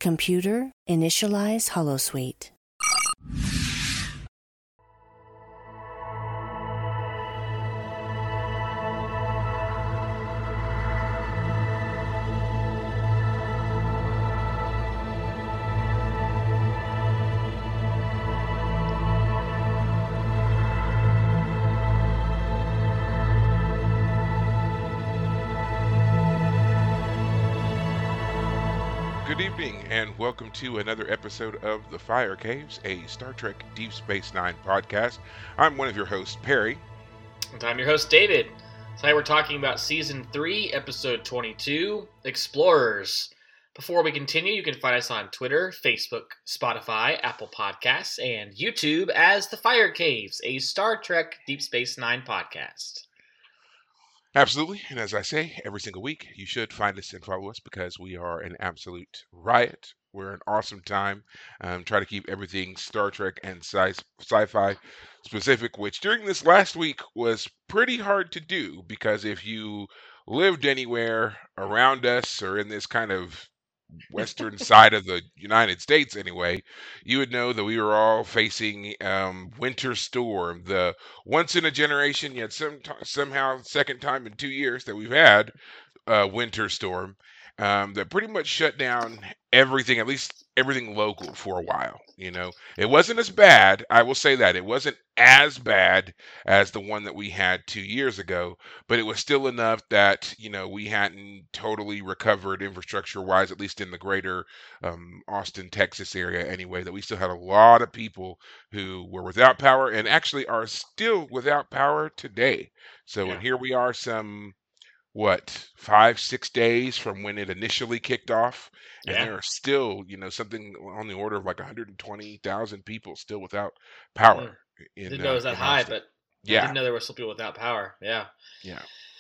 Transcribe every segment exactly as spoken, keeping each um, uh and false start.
Computer, initialize holosuite. Good evening, and welcome to another episode of The Fire Caves, a Star Trek Deep Space Nine podcast. I'm one of your hosts, Perry. And I'm your host, David. Tonight we're talking about Season three, Episode twenty-two, Explorers. Before we continue, you can find us on Twitter, Facebook, Spotify, Apple Podcasts, and YouTube as The Fire Caves, a Star Trek Deep Space Nine podcast. Absolutely, and as I say, every single week, you should find us and follow us because we are an absolute riot. We're an awesome time. Um, try to keep everything Star Trek and sci- sci-fi specific, which during this last week was pretty hard to do because if you lived anywhere around us or in this kind of western side of the United States anyway, you would know that we were all facing um, winter storm, the once in a generation yet some somehow second time in two years that we've had uh, winter storm um, that pretty much shut down everything, at least everything local for a while. You know, it wasn't as bad. I will say that it wasn't as bad as the one that we had two years ago, but it was still enough that, you know, we hadn't totally recovered infrastructure wise, at least in the greater um, Austin, Texas area anyway, that we still had a lot of people who were without power and actually are still without power today. So, Yeah. and here we are some what, five, six days from when it initially kicked off, and Yeah. there are still, you know, something on the order of like one hundred twenty thousand people still without power Mm. in Didn't know it uh, was that in high, Austin. but I Yeah, didn't know there were still people without power. Yeah. yeah.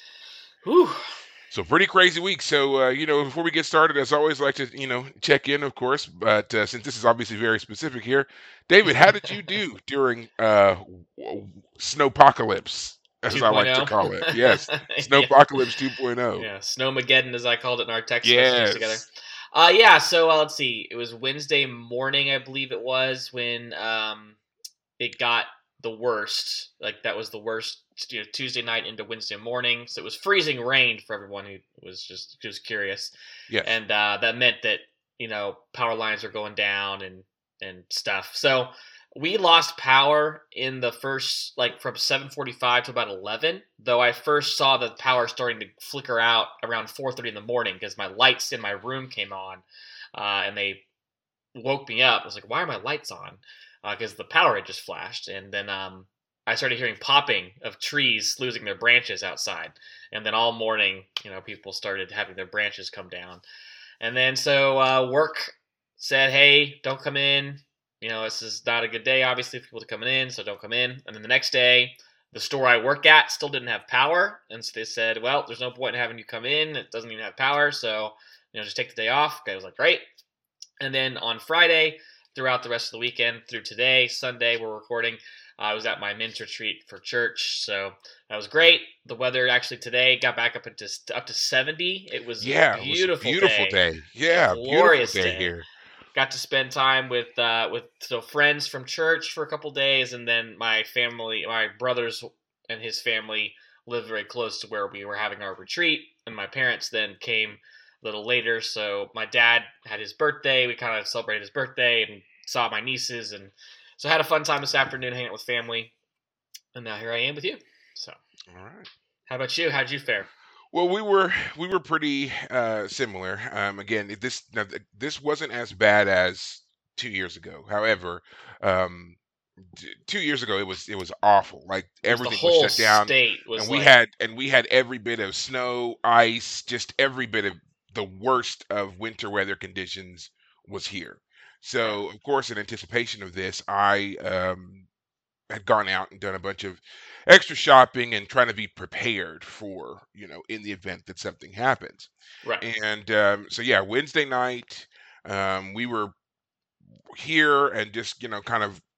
Whew. So pretty crazy week. So uh, you know, before we get started, as always, like to you know check in, of course. But uh, since this is obviously very specific here, David, how did you do during uh, w- snowpocalypse, as I like to call it? Yes, Yeah. snowpocalypse two point oh. Yeah, Snowmageddon, as I called it in our text messages together. Yes. Uh, yeah, so uh, let's see. It was Wednesday morning, I believe it was, when um, it got the worst. Like, that was the worst, you know, Tuesday night into Wednesday morning. So it was freezing rain for everyone who was just, just curious. Yes. And uh, that meant that, you know, power lines were going down and, and stuff. So we lost power in the first, like, from seven forty-five to about eleven, though I first saw the power starting to flicker out around four thirty in the morning because my lights in my room came on, uh, and they woke me up. I was like, why are my lights on? Because uh, the power had just flashed, and then um, I started hearing popping of trees losing their branches outside, and then all morning, you know, people started having their branches come down, and then so uh, work said, hey, don't come in. You know, this is not a good day, obviously, for people to come in, so don't come in. And then the next day, the store I work at still didn't have power, and so they said, well, there's no point in having you come in. It doesn't even have power, so, you know, just take the day off. I was like, great. And then on Friday, throughout the rest of the weekend, through today, Sunday, we're recording, uh, I was at my men's retreat for church, so that was great. The weather actually today got back up into up to seventy. It was Yeah, a it was a beautiful, beautiful day. day. Yeah, Glorious beautiful day, day. here. Got to spend time with uh, with so friends from church for a couple days, and then my family, my brothers and his family live very close to where we were having our retreat, and my parents then came a little later. So my dad had his birthday. We kind of celebrated his birthday and saw my nieces, and so I had a fun time this afternoon hanging out with family. And now here I am with you. So, all right. How about you? How'd you fare? Well, we were we were pretty uh, similar. Um, again, this now, this wasn't as bad as two years ago. However, um, t- two years ago it was it was awful. Like everything the was whole shut down, state was and we like, had and we had every bit of snow, ice, just every bit of the worst of winter weather conditions was here. So, of course, in anticipation of this, I um, had gone out and done a bunch of extra shopping and trying to be prepared for, you know, in the event that something happens. right. And um, so, yeah, Wednesday night, um, we were here and just, you know, kind of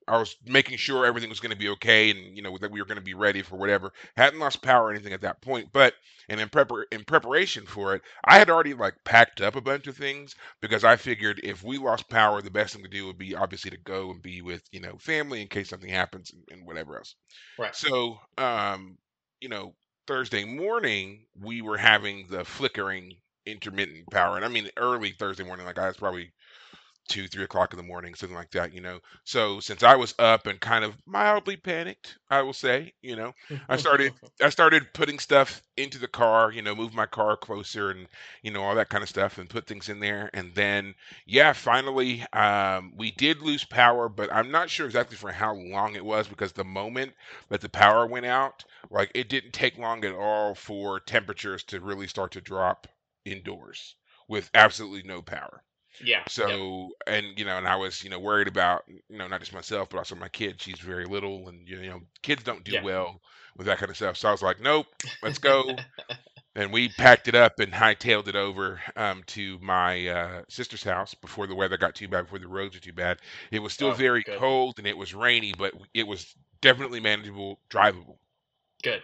I was making sure everything was going to be okay, and you know that we were going to be ready for whatever. Hadn't lost power or anything at that point, but and in prepar in preparation for it, I had already like packed up a bunch of things because I figured if we lost power, the best thing to do would be obviously to go and be with you know family in case something happens and, and whatever else. Right. So, um, you know, Thursday morning we were having the flickering intermittent power, and I mean early Thursday morning, like I was probably two, three o'clock in the morning, something like that, you know. So since I was up and kind of mildly panicked, I will say, you know, I started I started putting stuff into the car, you know, move my car closer and you know all that kind of stuff and put things in there. And then yeah, finally um we did lose power, but I'm not sure exactly for how long it was because the moment that the power went out, like it didn't take long at all for temperatures to really start to drop indoors with absolutely no power. Yeah. Yep. So, and you know, and I was, you know, worried about, you know, not just myself, but also my kid. She's very little, and you know, kids don't do Yeah. well with that kind of stuff. So I was like, nope, let's go. And we packed it up and hightailed it over um, to my uh, sister's house before the weather got too bad, before the roads were too bad. It was still Oh, very good. cold and it was rainy, but it was definitely manageable, drivable. Good.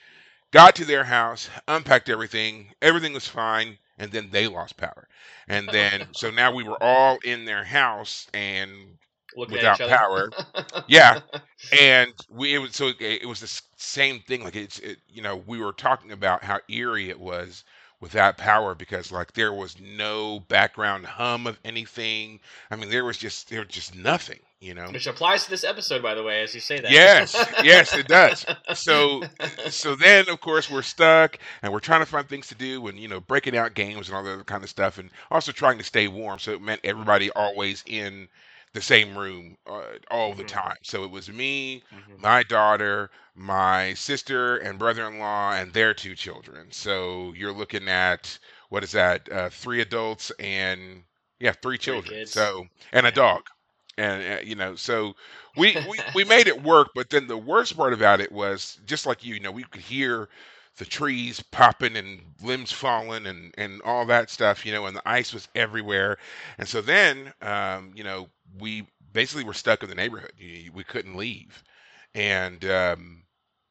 Got to their house, unpacked everything, everything was fine, and then they lost power. And then so now we were all in their house and Looking at each without other. power. Yeah, and we it was so it, it was the s- same thing. Like it's it, you know we were talking about how eerie it was without power because like there was no background hum of anything. I mean there was just there was just nothing. You know. Which applies to this episode, by the way, as you say that. Yes, yes, it does. So, so then of course we're stuck and we're trying to find things to do and you know breaking out games and all that other kind of stuff and also trying to stay warm. So it meant everybody always in the same room uh, all the Mhm. time. So it was me, Mhm. my daughter, my sister and brother-in-law, and their two children. So you're looking at what is that? Uh, three adults and yeah, three Three children. kids. So and a Yeah. dog and uh, you know so we, we we made it work, but then the worst part about it was just like you, you know, we could hear the trees popping and limbs falling and and all that stuff, you know, and the ice was everywhere. And so then, um, you know, we basically were stuck in the neighborhood. You- We couldn't leave, and um,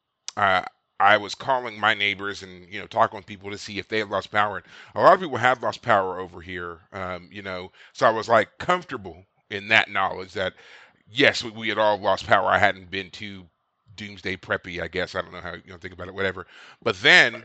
I I was calling my neighbors and you know talking with people to see if they had lost power. And a lot of people had lost power over here, um, you know. So I was like comfortable in that knowledge that yes, we, we had all lost power. I hadn't been too doomsday preppy, I guess. I don't know how you know think about it, whatever. But then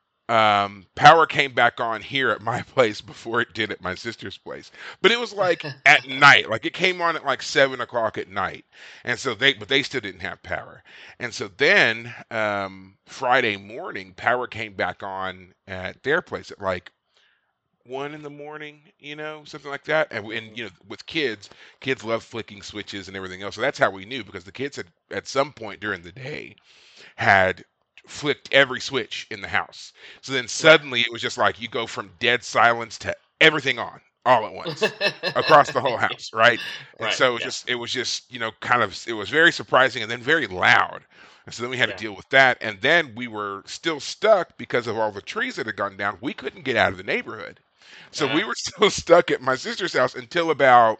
um, power came back on here at my place before it did at my sister's place. But it was like at night, like it came on at like seven o'clock at night, and so they, but they still didn't have power. And so then um, Friday morning, power came back on at their place at like one in the morning, you know, something like that. And, and Mhm. you know, with kids, kids love flicking switches and everything else. So that's how we knew because the kids had at some point during the day had flicked every switch in the house. So then Right. suddenly it was just like you go from dead silence to everything on all at once across the whole house, right? And Right. so it was Yeah. just it was just, you know, kind of it was very surprising and then very loud. And so then we had to Yeah. deal with that. And then we were still stuck because of all the trees that had gone down. We couldn't get out of the neighborhood. So we Uh, were still stuck at my sister's house until about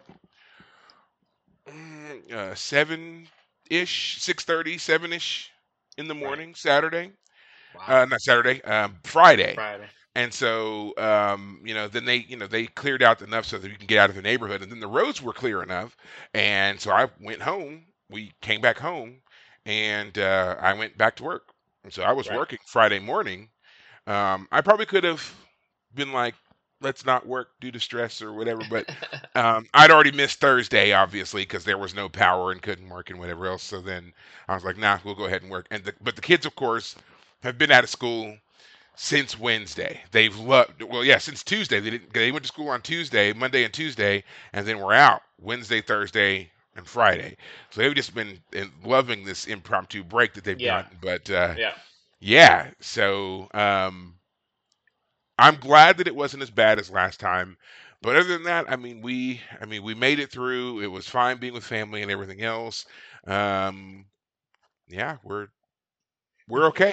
mm, uh, seven ish, six thirty, seven ish in the right. morning, Saturday. Wow. Uh, not Saturday, um, Friday. Friday. And so, um, you know, then they, you know, they cleared out enough so that we can get out of the neighborhood, and then the roads were clear enough. And so I went home. We came back home, and uh, I went back to work. And so I was Right. working Friday morning. Um, I probably could have been like, let's not work due to stress or whatever, but um, I'd already missed Thursday, obviously, because there was no power and couldn't work and whatever else. So then I was like, nah, we'll go ahead and work. And the, but the kids, of course, have been out of school since Wednesday. They've loved well, yeah, since Tuesday. They didn't. They went to school on Tuesday, Monday and Tuesday, and then we're out Wednesday, Thursday, and Friday. So they've just been in, loving this impromptu break that they've Yeah. gotten. But uh, Yeah. yeah, so um, I'm glad that it wasn't as bad as last time. But other than that, I mean, we, I mean, we made it through. It was fine being with family and everything else. Um, yeah, we're we're okay.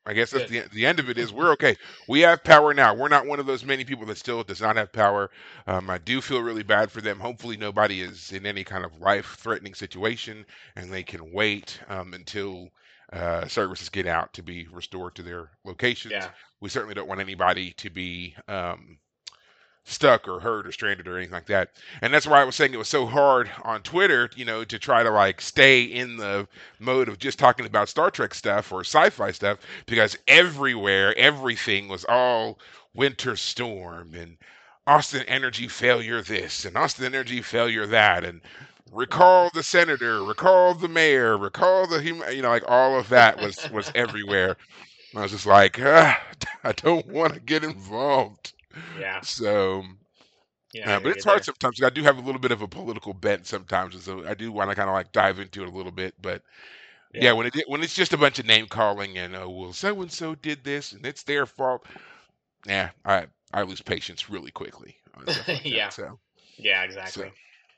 I guess that's Good. the the end of it is we're okay. We have power now. We're not one of those many people that still does not have power. Um, I do feel really bad for them. Hopefully nobody is in any kind of life-threatening situation and they can wait um, until uh, services get out to be restored to their locations. Yeah. We certainly don't want anybody to be um, stuck or hurt or stranded or anything like that. And that's why I was saying it was so hard on Twitter, you know, to try to like stay in the mode of just talking about Star Trek stuff or sci-fi stuff because everywhere, everything was all Winter Storm and Austin Energy failure this and Austin Energy failure that and recall the senator, recall the mayor, recall the hum- you know, like all of that was was everywhere. And I was just like, ah, I don't want to get involved. Yeah. So, Yeah. I uh, hear but you it's hard there. sometimes. I do have a little bit of a political bent sometimes, and so I do want to kind of like dive into it a little bit. But yeah, Yeah. when it when it's just a bunch of name calling and oh well, so and so did this and it's their fault. Yeah, I I lose patience really quickly on stuff like Yeah. that. So Yeah. so, Exactly.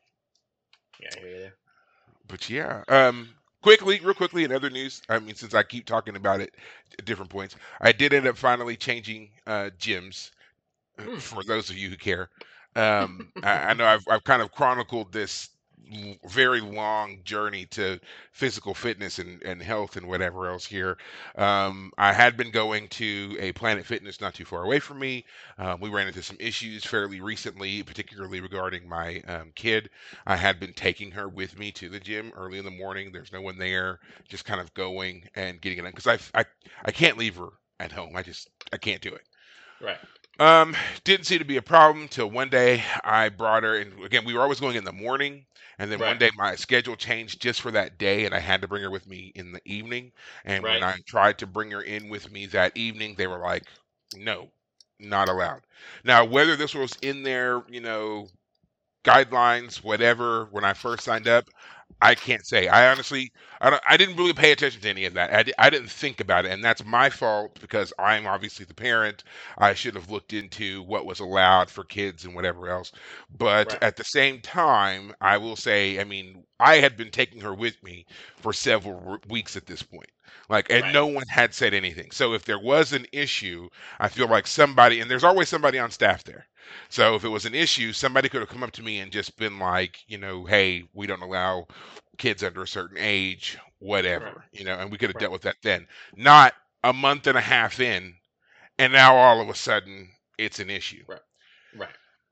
Yeah. I hear you there. but yeah, um, quickly, real quickly, in other news. I mean, since I keep talking about it at different points, I did end up finally changing uh, gyms. Hmm. For those of you who care. Um, I, I know I've I've kind of chronicled this l- very long journey to physical fitness and, and health and whatever else here. Um, I had been going to a Planet Fitness not too far away from me. Um, we ran into some issues fairly recently, particularly regarding my um, kid. I had been taking her with me to the gym early in the morning. There's no one there, just kind of going and getting it done because I I I can't leave her at home. I just I can't do it. Right. Um, didn't seem to be a problem till one day I brought her, and again, we were always going in the morning, and then one Right. day my schedule changed just for that day, and I had to bring her with me in the evening. And when Right. I tried to bring her in with me that evening, they were like, no, not allowed. Now, whether this was in their, you know, guidelines, whatever, when I first signed up, I can't say. I honestly, I don't, I didn't really pay attention to any of that. I, di- I didn't think about it, and that's my fault because I'm obviously the parent. I should have looked into what was allowed for kids and whatever else. But Right. at the same time, I will say, I mean, I had been taking her with me for several w- weeks at this point. Like, and Right. no one had said anything. So if there was an issue, I feel like somebody, and there's always somebody on staff there. So if it was an issue, somebody could have come up to me and just been like, you know, hey, we don't allow kids under a certain age, Right. whatever, you know, and we could have Right. dealt with that then. Not a month and a half in, and now all of a sudden it's an issue. Right. Right.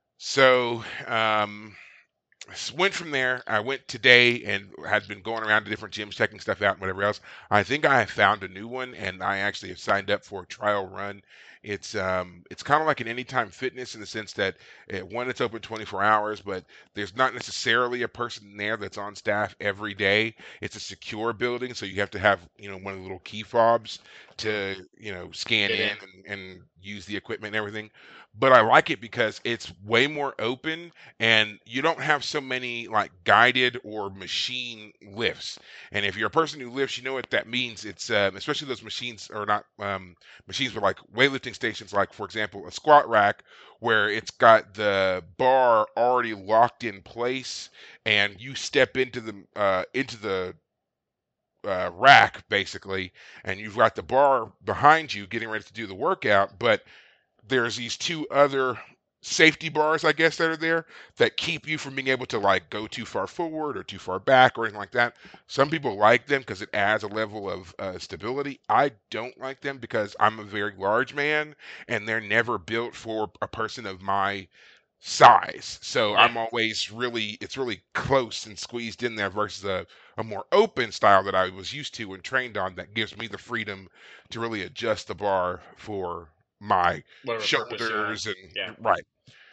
So um, s- went from there. I went today and had been going around to different gyms, checking stuff out and whatever else. I think I have found a new one, and I actually have signed up for a trial run. It's um, it's kind of like an anytime fitness in the sense that uh one, it's open twenty-four hours, but there's not necessarily a person there that's on staff every day. It's a secure building, so you have to have you know one of the little key fobs Mm. to you know scan Get in in. and, and use the equipment and everything. But I like it because it's way more open and you don't have so many like guided or machine lifts. And if you're a person who lifts, you know what that means. It's um, especially those machines are not um, machines, but like weightlifting stations, like for example, a squat rack where it's got the bar already locked in place, and you step into the uh, into the uh, rack basically, and you've got the bar behind you getting ready to do the workout, but there's these two other safety bars, I guess, that are there that keep you from being able to like go too far forward or too far back or anything like that. Some people like them because it adds a level of uh, stability. I don't like them because I'm a very large man and they're never built for a person of my size. So Yeah. I'm always really, it's really close and squeezed in there versus a, a more open style that I was used to and trained on that gives me the freedom to really adjust the bar for my Whatever purpose you want. shoulders Yeah. and right.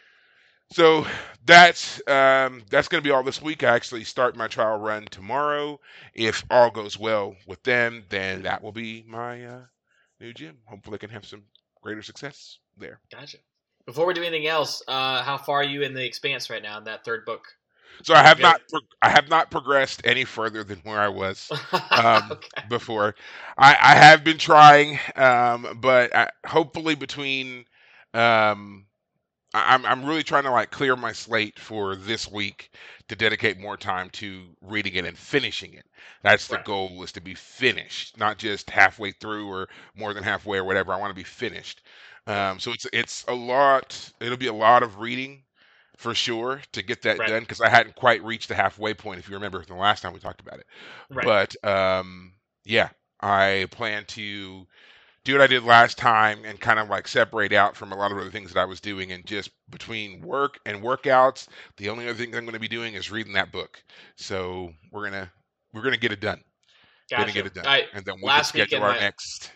So that's um, that's going to be all this week. I actually start my trial run tomorrow. If all goes well with them, then that will be my uh, new gym. Hopefully, I can have some greater success there. Gotcha. Before we do anything else, uh, how far are you in the Expanse right now in that third book? So I have Good. not pro- I have not progressed any further than where I was um, Okay. before. I, I have been trying, um, but I, hopefully between um, I- I'm I'm really trying to like clear my slate for this week to dedicate more time to reading it and finishing it. That's the Right. goal, is to be finished, not just halfway through or more than halfway or whatever. I want to be finished. Yeah. Um, so it's it's a lot. It'll be a lot of reading for sure to get that Right. done, because I hadn't quite reached the halfway point, if you remember from the last time we talked about it. Right. But um, yeah, I plan to do what I did last time and kind of like separate out from a lot of other things that I was doing, and just between work and workouts, the only other thing I'm going to be doing is reading that book. So we're gonna we're gonna get it done. Gonna get Gotcha. it done, I and then we can last schedule weekend our my next.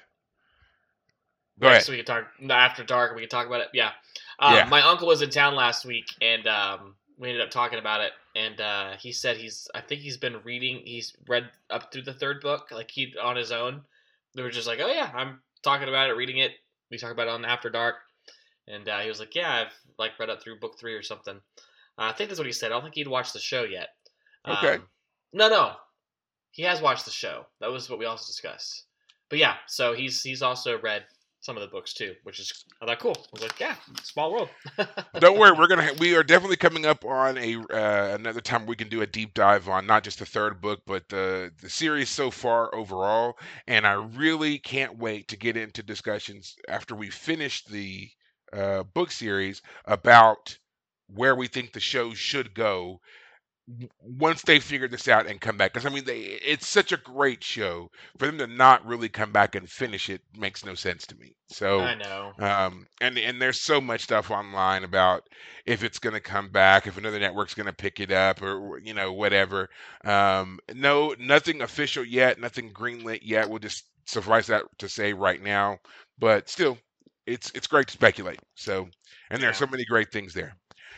Go right, ahead. so we can talk after dark. We can talk about it. Yeah. Um, Yeah. my uncle was in town last week, and um, we ended up talking about it. And uh, he said he's, I think he's been reading. He's read up through the third book, like he on his own. They were just like, oh yeah, I'm talking about it, reading it. We talk about it on After Dark, and uh, he was like, yeah, I've like read up through book three or something. Uh, I think that's what he said. I don't think he'd watched the show yet. Okay. Um, no, no, he has watched the show. That was what we also discussed. But yeah, so he's he's also read some of the books too, which is I thought cool. I was like, yeah, small world. Don't worry, we're gonna we are definitely coming up on a uh, another time we can do a deep dive on not just the third book, but the the series so far overall. And I really can't wait to get into discussions after we finish the uh, book series about where we think the show should go w- once they figure this out and come back. Because I mean, they, it's such a great show. For them to not really come back and finish it makes no sense to me. So, I know. um, and and there's so much stuff online about if it's going to come back, if another network's going to pick it up, or you know whatever. Um, no, nothing official yet, nothing greenlit yet. We'll just suffice that to say right now. But still, it's it's great to speculate. So, and there are Yeah. so many great things there.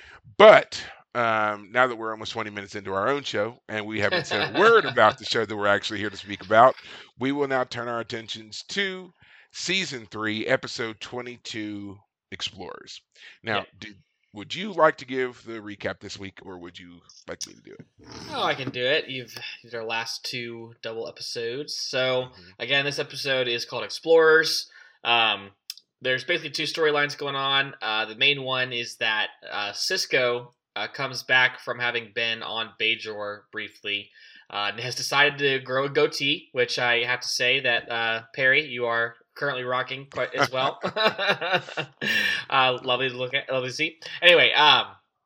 But um, now that we're almost twenty minutes into our own show and we haven't said a word about the show that we're actually here to speak about, we will now turn our attentions to season three, episode twenty-two, Explorers. Yeah. Now, did, would you like to give the recap this week, or would you like me to do it? Oh, I can do it. You've these are our last two double episodes. So Mhm. again, this episode is called Explorers. Um, there's basically two storylines going on. Uh, the main one is that uh, Cisco uh, comes back from having been on Bajor briefly, uh, and has decided to grow a goatee, which I have to say that uh, Perry, you are currently rocking quite as well. uh, lovely to look at, lovely to see. Anyway, um,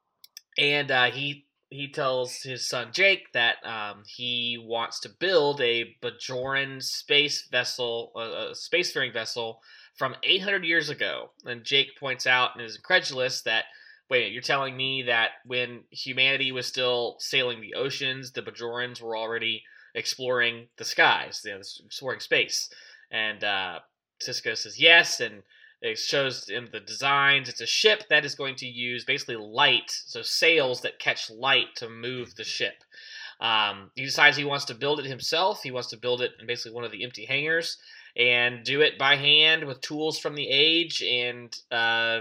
and uh, he he tells his son Jake that um, he wants to build a Bajoran space vessel, a, a spacefaring vessel from eight hundred years ago. And Jake points out and is incredulous that, wait, you're telling me that when humanity was still sailing the oceans, the Bajorans were already exploring the skies, you know, exploring space? And uh, Cisco says yes, and it shows in the designs. It's a ship that is going to use basically light, so sails that catch light to move the ship. Um, he decides he wants to build it himself. He wants to build it in basically one of the empty hangars and do it by hand with tools from the age and uh,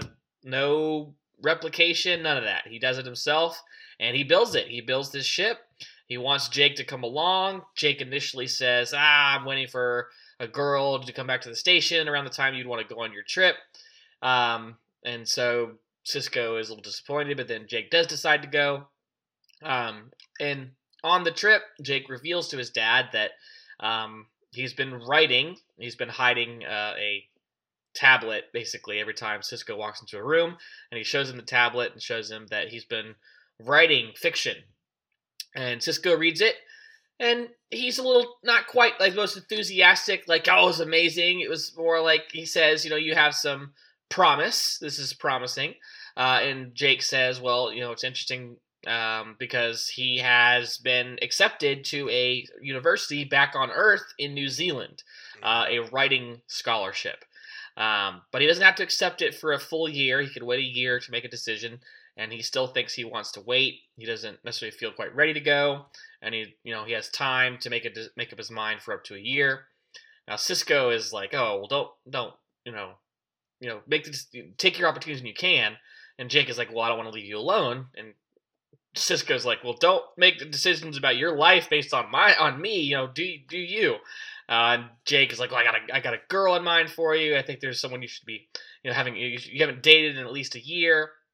no replication, none of that. He does it himself, and he builds it. He builds this ship. He wants Jake to come along. Jake initially says, ah, I'm waiting for a girl to come back to the station around the time you'd want to go on your trip. Um, and so Cisco is a little disappointed, but then Jake does decide to go. Um, and on the trip, Jake reveals to his dad that um, he's been writing, he's been hiding uh, a tablet basically every time Cisco walks into a room, and he shows him the tablet and shows him that he's been writing fiction. And Cisco reads it, and he's a little not quite like the most enthusiastic, like, oh, it was amazing. It was more like he says, you know, you have some promise. This is promising. Uh, and Jake says, well, you know, it's interesting um, because he has been accepted to a university back on Earth in New Zealand, uh, a writing scholarship. Um, but he doesn't have to accept it for a full year. He could wait a year to make a decision, and he still thinks he wants to wait. He doesn't necessarily feel quite ready to go, and he, you know, he has time to make it make up his mind for up to a year. Now Cisco is like, oh, well, don't, don't, you know, you know, make this, take your opportunities when you can. And Jake is like, well, I don't want to leave you alone. And Cisco's like, well, don't make the decisions about your life based on my, on me. You know, do do you? Uh, and Jake is like, well, I got a, I got a girl in mind for you. I think there's someone you should be, you know, having. You, you haven't dated in at least a year.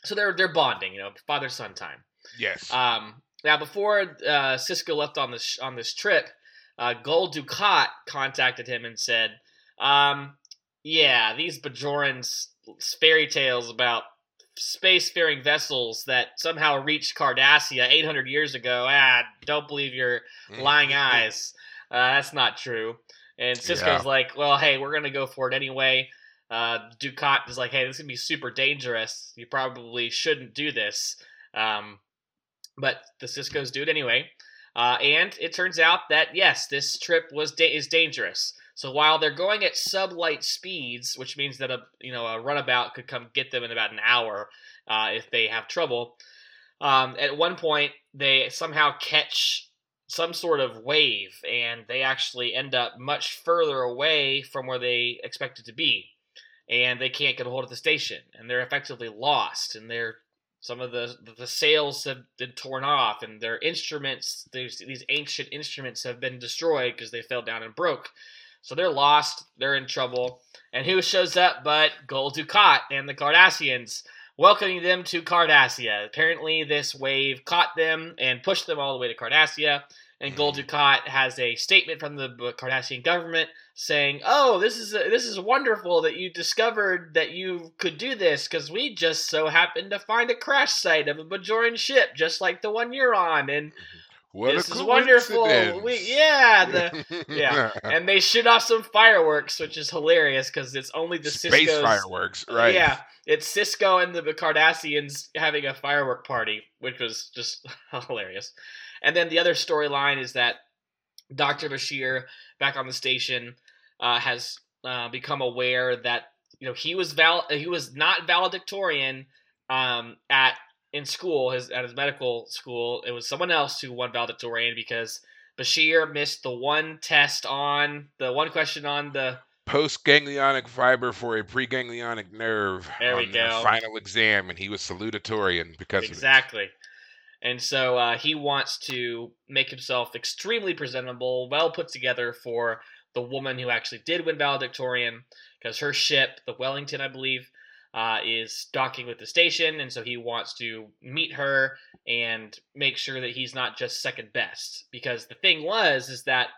so they're they're bonding, you know, father son time. Yes. Um, now before uh, Sisko left on this on this trip, uh, Gul Dukat contacted him and said, um, "Yeah, these Bajorans fairy tales about spacefaring vessels that somehow reached Cardassia eight hundred years ago. Ah, don't believe your lying eyes. Uh, that's not true." And Sisko's Yeah. like, "Well, hey, we're gonna go for it anyway." Uh, Dukat is like, "Hey, this is gonna be super dangerous. You probably shouldn't do this." Um, but the Siskos do it anyway. Uh, and it turns out that yes, this trip was da- is dangerous. So while they're going at sublight speeds, which means that a you know a runabout could come get them in about an hour uh, if they have trouble, um, at one point they somehow catch some sort of wave, and they actually end up much further away from where they expected to be, and they can't get a hold of the station, and they're effectively lost, and they're some of the the sails have been torn off, and their instruments, these these ancient instruments, have been destroyed because they fell down and broke. So they're lost. They're in trouble. And who shows up but Gul Dukat and the Cardassians, welcoming them to Cardassia. Apparently, this wave caught them and pushed them all the way to Cardassia. And Gul Dukat has a statement from the Cardassian government saying, "Oh, this is this is wonderful that you discovered that you could do this, because we just so happened to find a crash site of a Bajoran ship just like the one you're on, and what this a is wonderful. We, yeah, the yeah." And they shoot off some fireworks, which is hilarious because it's only the Space Sisko's, fireworks, right? Yeah, it's Sisko and the Cardassians having a firework party, which was just hilarious. And then the other storyline is that Doctor Bashir, back on the station, uh, has uh, become aware that you know he was val- he was not valedictorian um, at in school, his at his medical school. It was someone else who won valedictorian because Bashir missed the one test on the one question on the post-ganglionic fiber for a preganglionic nerve there we on go. their final exam, and he was salutatorian because exactly. of it. And so uh, he wants to make himself extremely presentable, well put together for the woman who actually did win valedictorian, because her ship, the Wellington, I believe, uh, is docking with the station, and so he wants to meet her and make sure that he's not just second best. Because the thing was, is that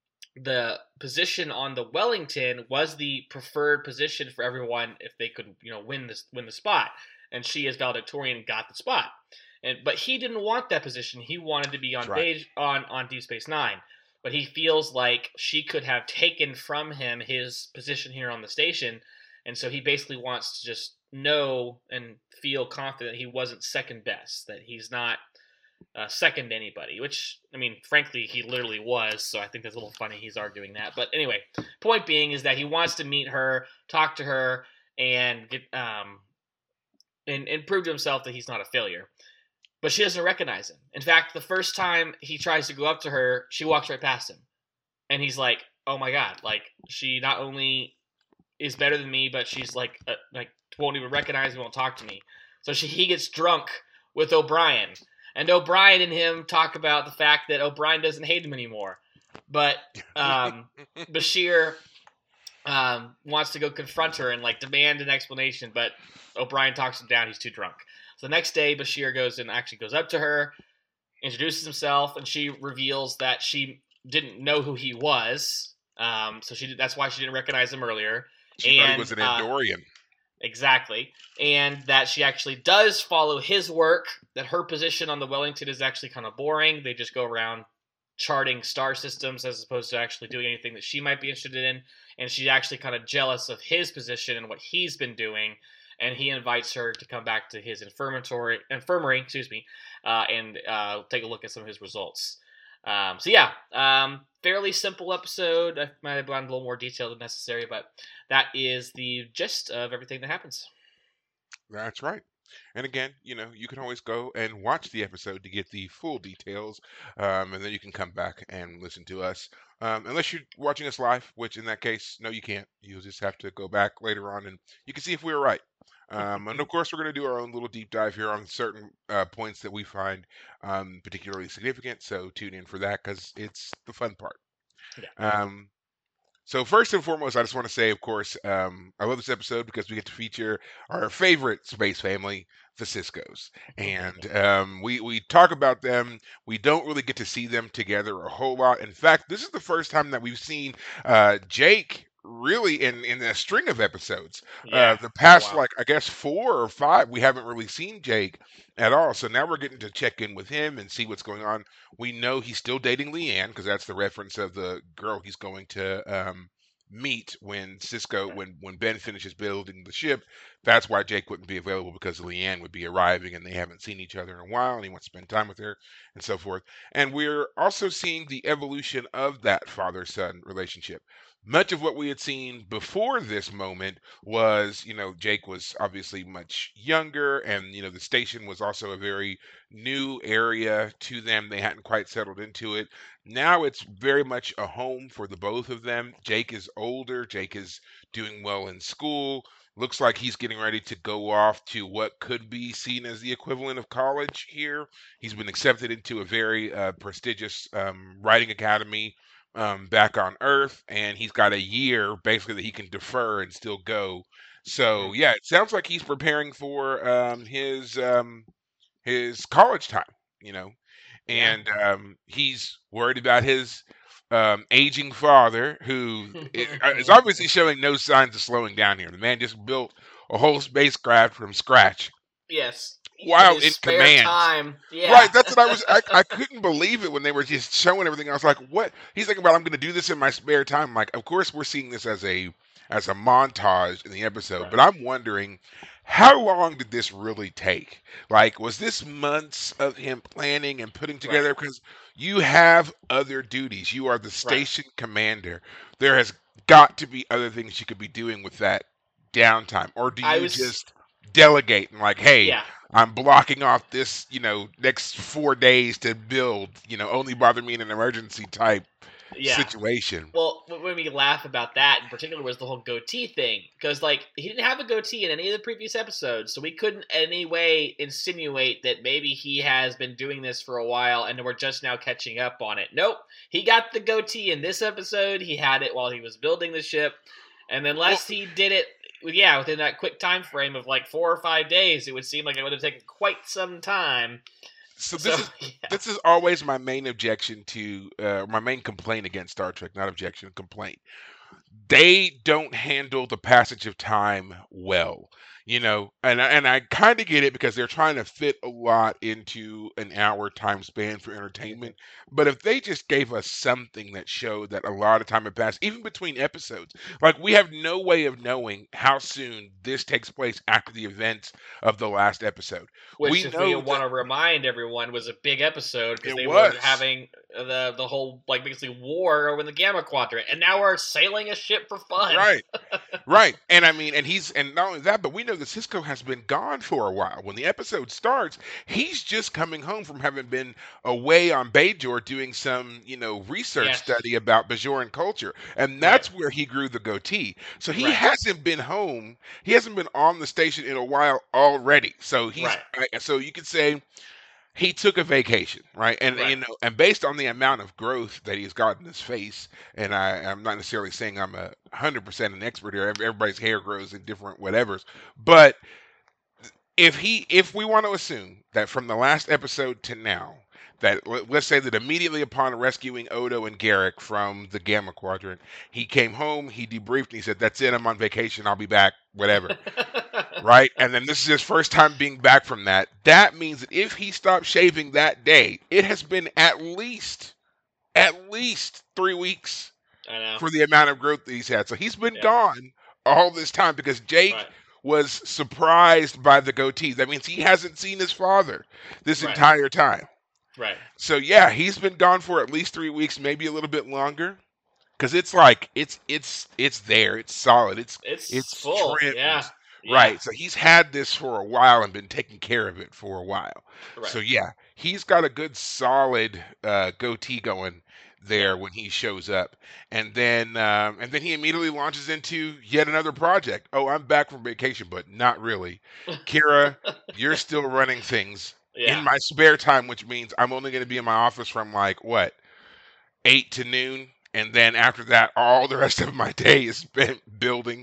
the position on the Wellington was the preferred position for everyone if they could, you know, win this win the spot, and she, as valedictorian, got the spot. And but he didn't want that position. He wanted to be on right. Beige, on on Deep Space Nine. But he feels like she could have taken from him his position here on the station, and so he basically wants to just know and feel confident he wasn't second best, that he's not uh, second to anybody. Which, I mean, frankly, he literally was. So I think that's a little funny he's arguing that. But anyway, point being is that he wants to meet her, talk to her, and get um and, and prove to himself that he's not a failure. But she doesn't recognize him. In fact, the first time he tries to go up to her, she walks right past him. And he's like, oh my god, like, she not only is better than me, but she's like, uh, like won't even recognize me, won't talk to me. So she, he gets drunk with O'Brien. And O'Brien and him talk about the fact that O'Brien doesn't hate him anymore. But um, Bashir um, wants to go confront her and like demand an explanation, but O'Brien talks him down, he's too drunk. So the next day, Bashir goes and actually goes up to her, introduces himself, and she reveals that she didn't know who he was. Um, so she that's why she didn't recognize him earlier. She and, thought he was an Andorian. Uh, exactly. And that she actually does follow his work, that her position on the Wellington is actually kind of boring. They just go around charting star systems as opposed to actually doing anything that she might be interested in. And she's actually kind of jealous of his position and what he's been doing. And he invites her to come back to his infirmary, infirmary, excuse me, uh, and uh, take a look at some of his results. Um, so yeah, um, fairly simple episode. I might have gone a little more detailed than necessary, but that is the gist of everything that happens. That's right. And again, you know, you can always go and watch the episode to get the full details, um, and then you can come back and listen to us. Um, unless you're watching us live, which in that case, no, you can't. You'll just have to go back later on, and you can see if we were right. Um, and of course, we're going to do our own little deep dive here on certain uh, points that we find um, particularly significant. So tune in for that because it's the fun part. Yeah. Um, So first and foremost, I just want to say, of course, um, I love this episode because we get to feature our favorite space family, the Ciscos, and um, we we talk about them. We don't really get to see them together a whole lot. In fact, this is the first time that we've seen uh, Jake really in in a string of episodes. Uh, Yeah, the it's been a past, while. like I guess four or five, we haven't really seen Jake at all. So now we're getting to check in with him and see what's going on. We know he's still dating Leanne because that's the reference of the girl he's going to um, meet when Cisco, when when Ben finishes building the ship. That's why Jake wouldn't be available because Leanne would be arriving and they haven't seen each other in a while and he wants to spend time with her and so forth. And we're also seeing the evolution of that father-son relationship. Much of what we had seen before this moment was, you know, Jake was obviously much younger, and you know, the station was also a very new area to them. They hadn't quite settled into it. Now it's very much a home for the both of them. Jake is older. Jake is doing well in school. Looks like he's getting ready to go off to what could be seen as the equivalent of college here. He's been accepted into a very uh, prestigious um, writing academy um, back on Earth, and he's got a year basically that he can defer and still go. Hmm. So yeah, it sounds like he's preparing for um, his um, his college time, you know, Yeah. and um, he's worried about his um, aging father, who i- uh, is obviously showing no signs of slowing down here. The man just built a whole spacecraft from scratch Yes. In while his in spare command. time. Right, Yeah. that's what I was. I, I couldn't believe it when they were just showing everything. I was like, "What?" He's thinking about, "I'm going to do this in my spare time." I'm like, of course, we're seeing this as a as a montage in the episode, Right. but I'm wondering how long did this really take? Like, was this months of him planning and putting Right. together? Because you have other duties. You are the Right. station commander. There has got to be other things you could be doing with that downtime, or do I you was. just delegate and like, "Hey, Yeah. I'm blocking off this, you know, next four days to build, you know, only bother me in an emergency type Yeah. situation." Well, what made me laugh about that in particular was the whole goatee thing. Because, like, he didn't have a goatee in any of the previous episodes, so we couldn't in any way insinuate that maybe he has been doing this for a while and we're just now catching up on it. Nope. He got the goatee in this episode. He had it while he was building the ship. And Well, unless he did it, yeah, within that quick time frame of like four or five days, it would seem like it would have taken quite some time. so So, this is yeah. this is always my main objection to uh, my main complaint against Star Trek, not objection, complaint. They don't handle the passage of time well, you know, and I, and I kind of get it because they're trying to fit a lot into an hour time span for Mhm. entertainment. But if they just gave us something that showed that a lot of time had passed, even between episodes, like we have no way of knowing how soon this takes place after the events of the last episode. Which, We if we know that want to remind everyone, was a big episode because it they were was. having the the whole like basically war over in the Gamma Quadrant, and now we're sailing a ship for fun. Right. Right. And I mean, and he's, and not only that, but we know that Cisco has been gone for a while. When the episode starts, he's just coming home from having been away on Bajor doing some, you know, research Yes, study about Bajoran culture. And right, that's where he grew the goatee. So he right, hasn't been home. He hasn't been on the station in a while already. So he's, right, uh, so you could say, he took a vacation, right? And right, you know, and based on the amount of growth that he's got in his face, and I, I'm not necessarily saying I'm a hundred percent an expert here. Ev- Everybody's hair grows in different whatevers, but if he, if we want to assume that from the last episode to now, that let- let's say that immediately upon rescuing Odo and Garrick from the Gamma Quadrant, he came home, he debriefed, and he said, "That's it. I'm on vacation. I'll be back. Whatever." Right? And then this is his first time being back from that. That means that if he stopped shaving that day, it has been at least, at least three weeks I know. for the amount of growth that he's had. So he's been Yeah, gone all this time because Jake right, was surprised by the goatee. That means he hasn't seen his father this right, entire time. right. So yeah, he's been gone for at least three weeks, maybe a little bit longer. Cause it's like it's it's it's there, it's solid, it's It's it's full. trimmed, Yeah, yeah, right? So he's had this for a while and been taking care of it for a while. right, So yeah, he's got a good solid uh, goatee going yeah. there when he shows up, and then um, and then he immediately launches into yet another project. Oh, I'm back from vacation, but not really. Kira, you're still running things in Yeah, my spare time, which means I'm only going to be in my office from like what eight to noon, And then after that, all the rest of my day is spent building.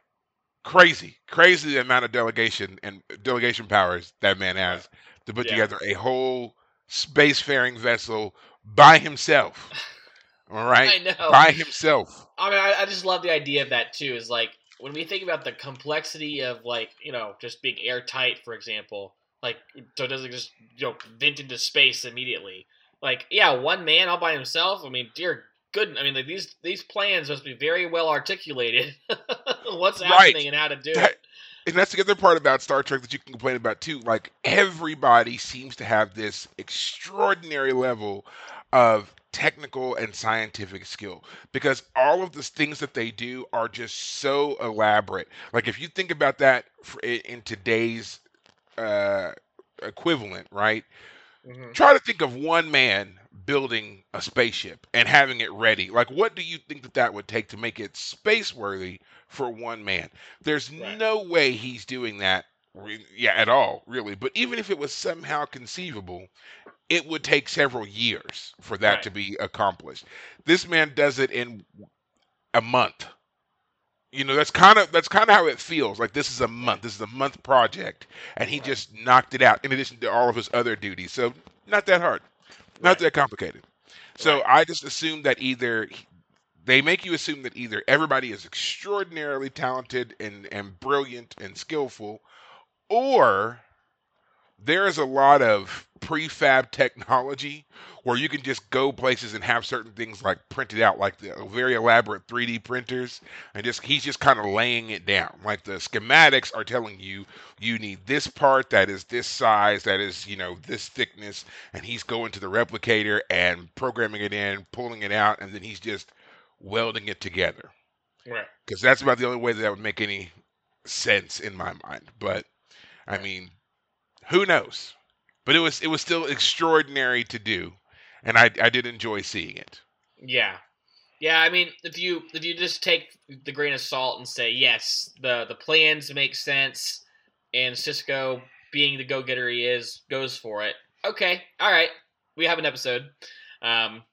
Crazy, crazy the amount of delegation and delegation powers that man Right. has to put Yeah. together a whole spacefaring vessel by himself. All right, I know. by himself. I mean, I, I just love the idea of that too. Is like when we think about the complexity of like you know just being airtight, for example, like so it doesn't just you know vent into space immediately. Like yeah, one man all by himself. I mean, dear good. I mean, like these these plans must be very well articulated. What's Right. happening and how to do That, it. and that's the other part about Star Trek that you can complain about too. Like everybody seems to have this extraordinary level of technical and scientific skill because all of the things that they do are just so elaborate. Like if you think about that for, in, in today's uh, equivalent, right? Hmm. Try to think of one man building a spaceship and having it ready. Like, what do you think that that would take to make it space worthy for one man? There's Right. no way he's doing that, re- yeah, at all, really. But even if it was somehow conceivable, it would take several years for that Right. to be accomplished. This man does it in a month. You know, that's kind of that's kind of how it feels. Like this is a Right. month. This is a month project, and he Right. just knocked it out. In addition to all of his other duties, so not that hard. Not Right. that complicated. So Right. I just assume that either they make you assume that either everybody is extraordinarily talented and, and brilliant and skillful, or there is a lot of prefab technology where you can just go places and have certain things like printed out, like the very elaborate three D printers, and just he's just kind of laying it down. Like the schematics are telling you you need this part that is this size, that is you know this thickness, and he's going to the replicator and programming it in, pulling it out, and then he's just welding it together. Right. Because that's about the only way that, that would make any sense in my mind. But I Right. mean, who knows? But it was it was still extraordinary to do, and I I did enjoy seeing it. Yeah. Yeah, I mean, if you if you just take the grain of salt and say yes, the the plans make sense, and Cisco, being the go getter he is, goes for it. Okay, all right, we have an episode. Um,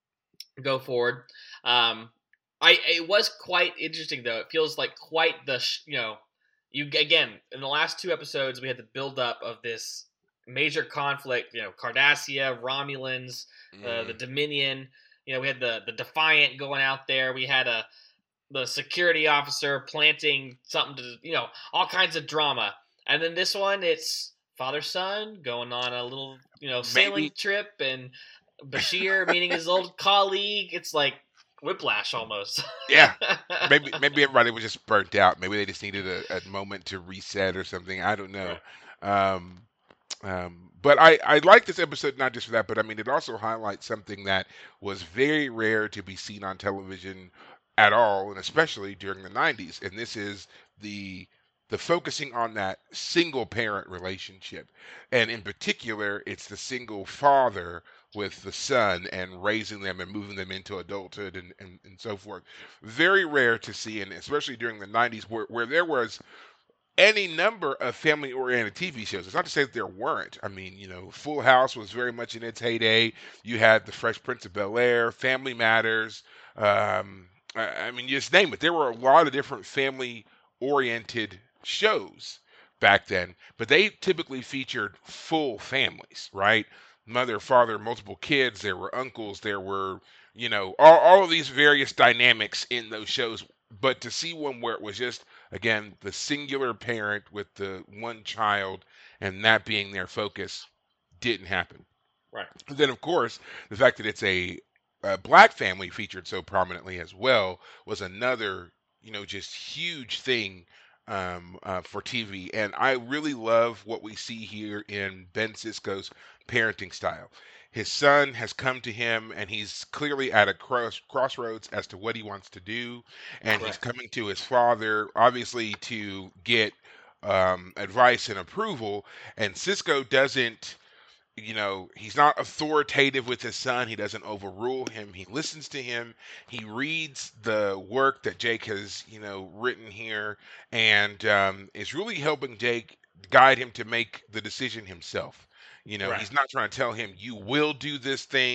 go forward. Um, I it was quite interesting though. It feels like quite the sh- you know you again in the last two episodes we had the build up of this major conflict. You know, Cardassia, Romulans, uh, the Mm, Dominion. You know, we had the the Defiant going out there. We had a the security officer planting something to you know all kinds of drama. And then this one, it's father son going on a little you know sailing maybe trip, and Bashir meeting his old colleague. It's like whiplash almost. yeah, maybe maybe everybody was just burnt out. Maybe they just needed a, a moment to reset or something. I don't know. Right. Um, um, but I I like this episode not just for that, but I mean it also highlights something that was very rare to be seen on television at all, and especially during the nineties. And this is the the focusing on that single parent relationship, and in particular, it's the single father with the son and raising them and moving them into adulthood and, and, and so forth. Very rare to see, and especially during the nineties, where, where there was any number of family oriented T V shows. It's not to say that there weren't. I mean, you know, Full House was very much in its heyday. You had The Fresh Prince of Bel Air, Family Matters. Um, I, I mean, just name it. There were a lot of different family oriented shows back then, but they typically featured full families, right? Mother, father, multiple kids. There were uncles. There were, you know, all, all of these various dynamics in those shows. But to see one where it was just again, the singular parent with the one child and that being their focus didn't happen. Right. And then, of course, the fact that it's a, a black family featured so prominently as well was another, you know, just huge thing um, uh, for T V. And I really love what we see here in Ben Sisko's parenting style. His son has come to him, and he's clearly at a cross, crossroads as to what he wants to do. And he's Right. coming to his father, obviously, to get um, advice and approval. And Cisco doesn't you know, he's not authoritative with his son. He doesn't overrule him. He listens to him. He reads the work that Jake has, you know, written here, and um, is really helping Jake guide him to make the decision himself. You know, Right. he's not trying to tell him you will do this thing.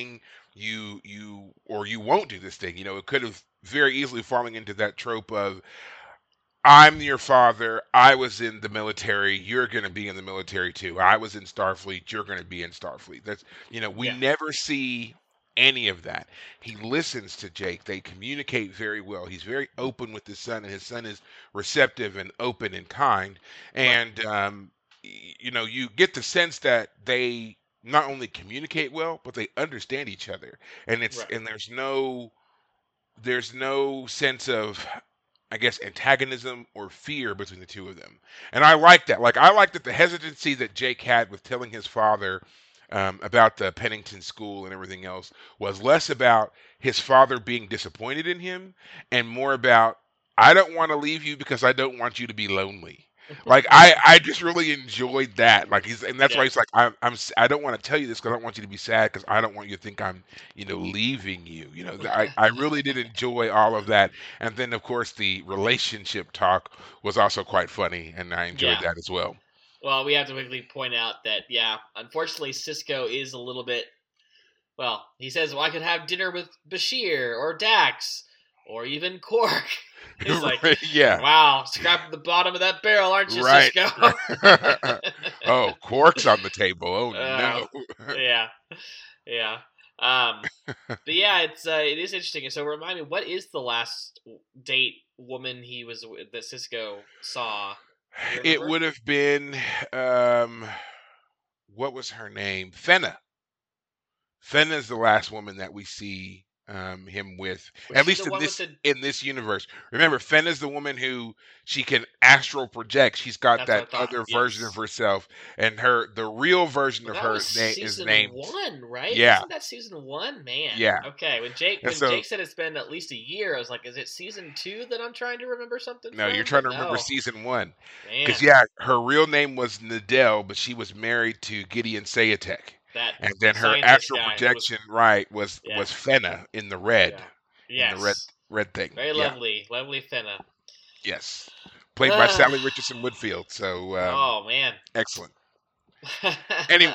you you or you won't do this thing. You know, it could have very easily fallen into that trope of I'm your father. I was in the military. You're going to be in the military too. I was in Starfleet. You're going to be in Starfleet. That's, you know, we Yeah. never see any of that. He listens to Jake. They communicate very well. He's very open with his son, and his son is receptive and open and kind. Right. And, um, y- you know, you get the sense that they not only communicate well, but they understand each other. And it's, Right. and there's no, there's no sense of, I guess, antagonism or fear between the two of them. And I like that. Like, I like that the hesitancy that Jake had with telling his father um, about the Pennington school and everything else was less about his father being disappointed in him and more about, I don't want to leave you because I don't want you to be lonely. Like I, I just really enjoyed that. Like he's, and that's why Yeah. he's like, I'm, I'm, s- I don't want to tell you this because I don't want you to be sad because I don't want you to think I'm, you know, leaving you. You know, I, I really did enjoy all of that. And then, of course, the relationship talk was also quite funny, and I enjoyed Yeah. that as well. Well, we have to quickly point out that, yeah, unfortunately, Cisco is a little bit. Well, he says, well, I could have dinner with Bashir or Dax or even Quark. He's like, Yeah, wow, scraping the bottom of that barrel, aren't you, right. Cisco? Oh, Quark's on the table. Oh uh, no. yeah, yeah. Um, but yeah, it's uh, it is interesting. So remind me, what is the last date woman he was with, that Cisco saw? Do you It remember? would have been, um, what was her name? Fenna. Fenna is the last woman that we see um, him with, Was at she least the in one with this the? in this universe. Remember, Fenna's the woman who she can astral project. She's got That's what that I thought. other version of Yes. herself, and her the real version Well, of that her was is, na- is season named. one, right? Yeah, Wasn't that season one? Man. yeah. Okay. When Jake And when so Jake said it's been at least a year, I was like, is it season two that I'm trying to remember something no, you're from? trying But to remember no, season one, because man, yeah, her real name was Nadell, but she was married to Gideon Sayatek, that and then her scientist astral guy who was projection right was yeah, was Fenna in the red, yeah, in the red yes, red thing. very Yeah. lovely, lovely Fenna. Yes. Played by Sally Richardson Woodfield. So um, Oh man. excellent. Anyway,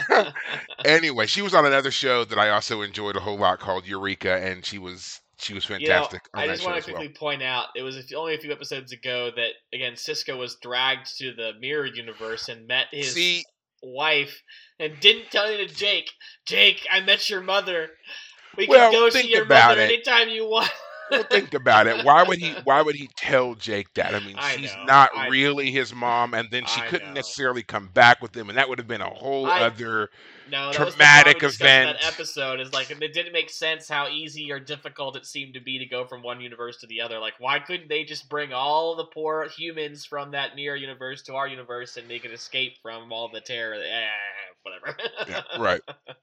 anyway, she was on another show that I also enjoyed a whole lot called Eureka, and she was she was You know, fantastic on I that just show want to as well. quickly point out it was a few- only a few episodes ago that again Cisco was dragged to the mirror universe and met his See, wife and didn't tell it to Jake. Jake, I met your mother. We can well, go see think your about mother it. anytime you want. Well, think about it. Why would he? Why would he tell Jake that? I mean, I she's know. not I really his mom, and then she I couldn't know. necessarily come back with him, and that would have been a whole I other no, that was the problem we traumatic discussed in that event. episode. Is like it didn't make sense how easy or difficult it seemed to be to go from one universe to the other. Like, why couldn't they just bring all the poor humans from that mirror universe to our universe and they could escape from all the terror? Eh, whatever. Yeah, right.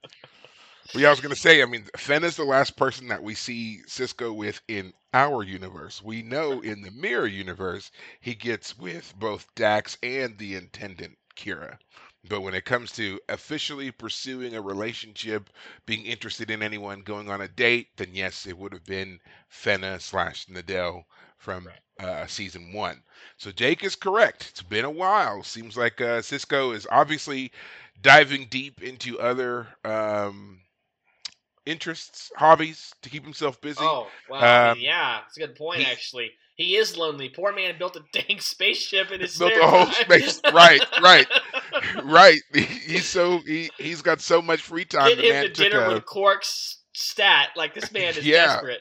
But yeah, I was gonna say, I mean, Fenn is the last person that we see Cisco with in our universe. We know in the mirror universe he gets with both Dax and the intendant Kira. But when it comes to officially pursuing a relationship, being interested in anyone, going on a date, then yes, it would have been Fenna slash Nadell from Right. uh, season one. So Jake is correct. It's been a while. Seems like uh, Cisco is obviously diving deep into other um, interests, hobbies to keep himself busy. Oh, well, I mean, Um, yeah, it's a good point, he actually. He is lonely. Poor man built a dang spaceship in his built spare a whole time. space. Right, right, right. He, he's so he he's got so much free time. Get The him man to took dinner a with Quark's stat. Like, this man is yeah. desperate.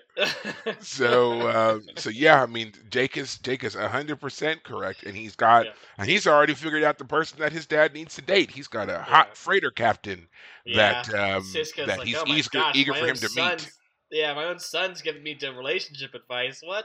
So um, so yeah, I mean Jake is Jake is a hundred percent correct, and he's got Yeah, and he's already figured out the person that his dad needs to date. He's got a yeah, hot freighter captain yeah. that um, Cisco's that like, he's oh my eager gosh, eager my for own him to meet. son's. Yeah, my own son's giving me the relationship advice. What?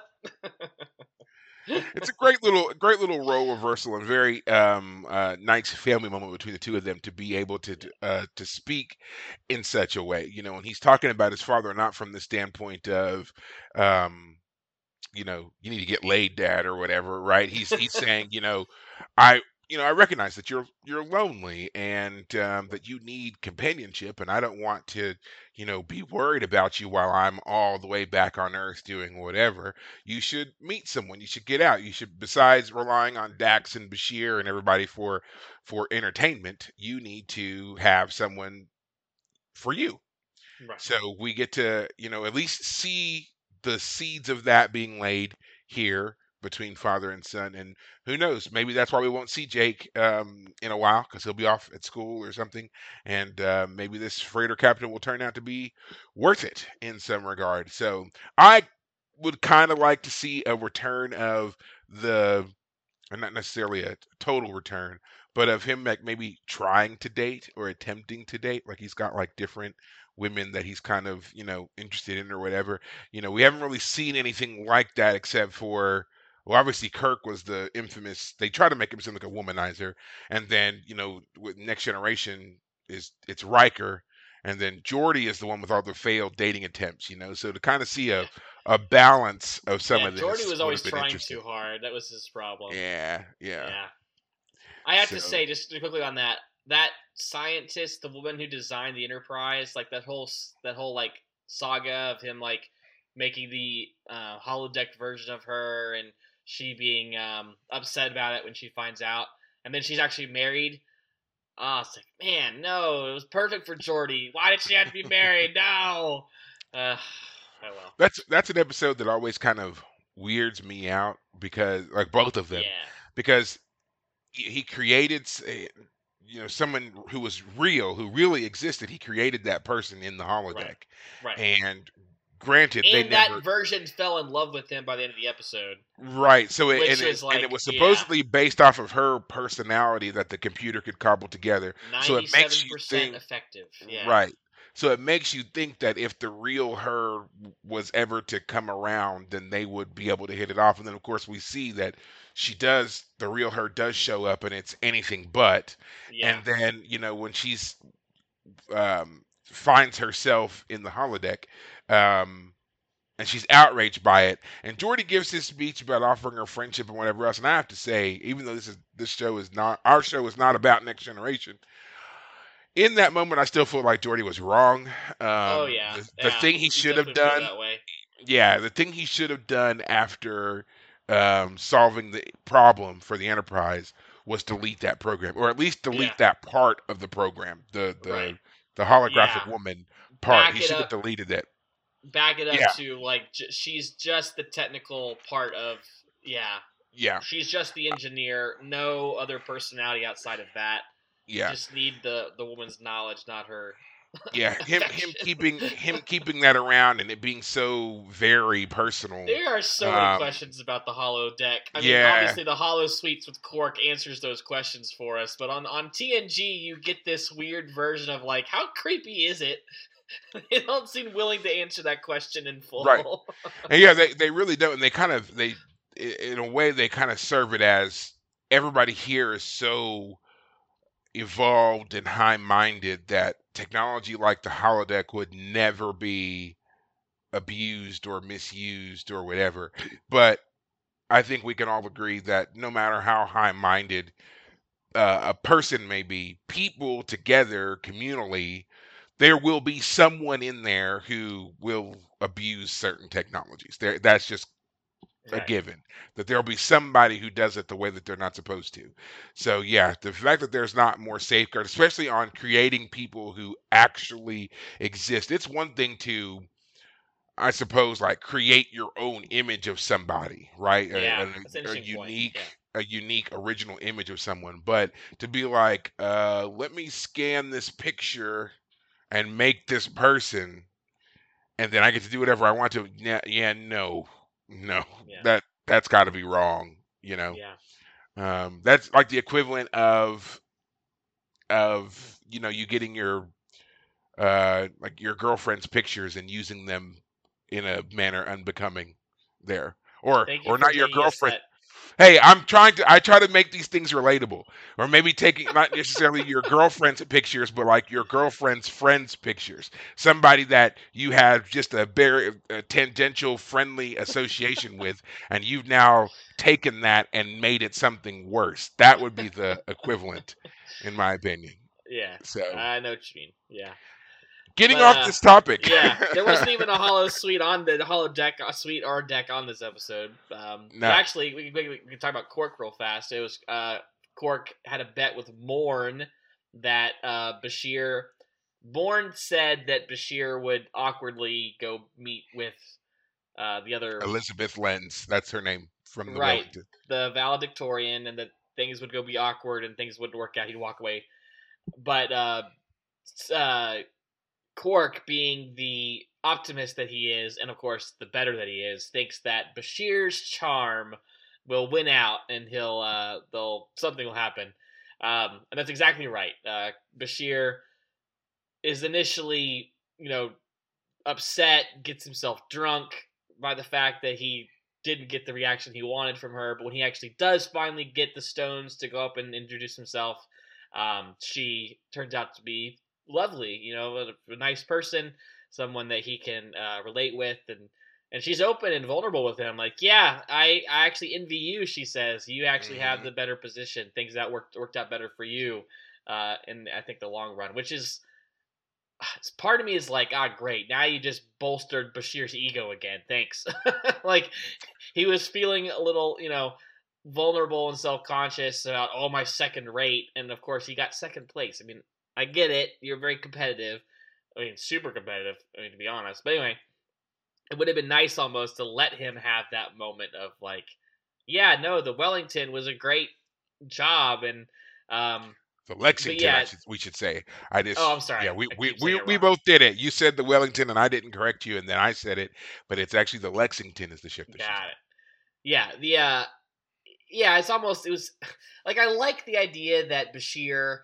It's a great little great little role reversal and very um, uh, nice family moment between the two of them to be able to Yeah, to, uh, to speak in such a way. You know, and he's talking about his father not from the standpoint of um, you know, you need to get laid, dad, or whatever, right? He's he's saying, you know, I you know, I recognize that you're you're lonely and um, that you need companionship, and I don't want to, you know, be worried about you while I'm all the way back on Earth doing whatever. You should meet someone. You should get out. You should, besides relying on Dax and Bashir and everybody for for entertainment, you need to have someone for you. Right. So we get to, you know, at least see the seeds of that being laid here between father and son. And who knows, maybe that's why we won't see Jake um, in a while, because he'll be off at school or something. And uh, maybe this freighter captain will turn out to be worth it in some regard. So I would kind of like to see a return of the, and not necessarily a total return, but of him like maybe trying to date or attempting to date. Like he's got like different women that he's kind of, you know, interested in or whatever. You know, we haven't really seen anything like that except for, well, obviously Kirk was the infamous, they try to make him seem like a womanizer. And then, you know, with Next Generation is it's Riker. And then Geordi is the one with all the failed dating attempts, you know. So to kind of see a a balance of some Yeah, of Jordy this was would always have been trying interesting. too hard. That was his problem. Yeah, yeah. Yeah. I have to So- say, just quickly on that, that scientist, the woman who designed the Enterprise, like that whole s- that whole like saga of him like making the uh, holodeck version of her, and she being um, upset about it when she finds out, and then she's actually married. Ah, it's like, man, no, it was perfect for Geordi. Why did she have to be married? No. Uh, oh well. That's that's an episode that always kind of weirds me out because like both of them Yeah. because he he created s- eh, you know someone who was real who really existed. He created that person in the holodeck, Right. and granted they And that never version fell in love with him by the end of the episode. right. So it, Which and it, was and it like, was yeah. supposedly based off of her personality that the computer could cobble together. So it makes ninety-seven you percent think effective. Yeah. right. So it makes you think that if the real her was ever to come around, then they would be able to hit it off. And then, of course, we see that she does, the real her does show up and it's anything but. Yeah. And then, you know, when she's um, finds herself in the holodeck, um, and she's outraged by it. And Geordi gives his speech about offering her friendship and whatever else. And I have to say, even though this is this show is not our show is not about Next Generation, in that moment, I still feel like Geordi was wrong. Um, oh yeah. the, the yeah. thing he You should have definitely feel done, that way. yeah, the thing he should have done after um, solving the problem for the Enterprise was delete that program, or at least delete Yeah. that part of the program, the the Right. the holographic Yeah. woman part. Back He it should have up. deleted it. Back it up Yeah. to like j- she's just the technical part of yeah. Yeah, She's just the engineer. No other personality outside of that. yeah, Just need the the woman's knowledge, not her. yeah. Him him affection. keeping him keeping that around and it being so very personal. There are so many Um, questions about the Hollow Deck. I mean, yeah. obviously the Hollow Suites with Quark answers those questions for us, but on, on T N G you get this weird version of like, how creepy is it? They don't seem willing to answer that question in full. Right. And yeah, they, they really don't. And they kind of, they, i- in a way, they kind of serve it as everybody here is so evolved and high minded that technology like the holodeck would never be abused or misused or whatever. But I think we can all agree that no matter how high minded uh, a person may be, people together communally, there will be someone in there who will abuse certain technologies. There, that's just a Right. given. That there'll be somebody who does it the way that they're not supposed to. So yeah, the fact that there's not more safeguard, especially on creating people who actually exist. It's one thing to, I suppose, like create your own image of somebody, right? A- Yeah, a, that's an a interesting point. unique, Yeah. a unique original image of someone. But to be like, uh, let me scan this picture and make this person, and then I get to do whatever I want to. Yeah, yeah no, no, Yeah. that that's got to be wrong. You know, Yeah. um, that's like the equivalent of of you know you getting your uh like your girlfriend's pictures and using them in a manner unbecoming there, or Thank you or for not your making us girlfriend. that. Hey, I'm trying to I try to make these things relatable. Or maybe taking not necessarily your girlfriend's pictures, but like your girlfriend's friend's pictures. Somebody that you have just a bare a tangential friendly association with, and you've now taken that and made it something worse. That would be the equivalent, in my opinion. Yeah. So I know what you mean. Yeah. getting But, off uh, this topic. Yeah, there wasn't even a hollow suite on the hollow deck, a suite or deck on this episode. Um, No. but actually, we, we, we can talk about Quark real fast. It was uh, Quark had a bet with Morn that uh, Bashir Bourne said that Bashir would awkwardly go meet with uh, the other Elizabeth Lenz, that's her name from the right, Wellington. the valedictorian, and that things would go be awkward and things wouldn't work out. He'd walk away, but uh, uh, Quark, being the optimist that he is, and of course the better that he is, thinks that Bashir's charm will win out, and he'll uh, they'll something will happen, um, and that's exactly right. Uh, Bashir is initially, you know, upset, gets himself drunk by the fact that he didn't get the reaction he wanted from her, but when he actually does finally get the stones to go up and introduce himself, um, she turns out to be lovely, you know, a, a nice person, someone that he can uh, relate with, and and she's open and vulnerable with him. Like, yeah, I, I actually envy you, she says. You actually have Mhm. the better position. Things that worked worked out better for you, uh, in I think the long run, which is part of me is like, ah, great. Now you just bolstered Bashir's ego again. Thanks. Like, he was feeling a little, you know, vulnerable and self conscious about, oh, my second rate. And of course, he got second place. I mean, I get it. You're very competitive. I mean, super competitive. I mean, to be honest. But anyway, it would have been nice almost to let him have that moment of like, yeah, no, the Wellington was a great job. And, um, The but Lexington, I yeah. should we should say. I Oh, just I'm sorry. yeah, we I we keep saying we, it we wrong. both did it. You said the Wellington and I didn't correct you, and then I said it, but it's actually the Lexington is the ship that she's Got on. it. Yeah, the uh yeah, it's almost it was like I like the idea that Bashir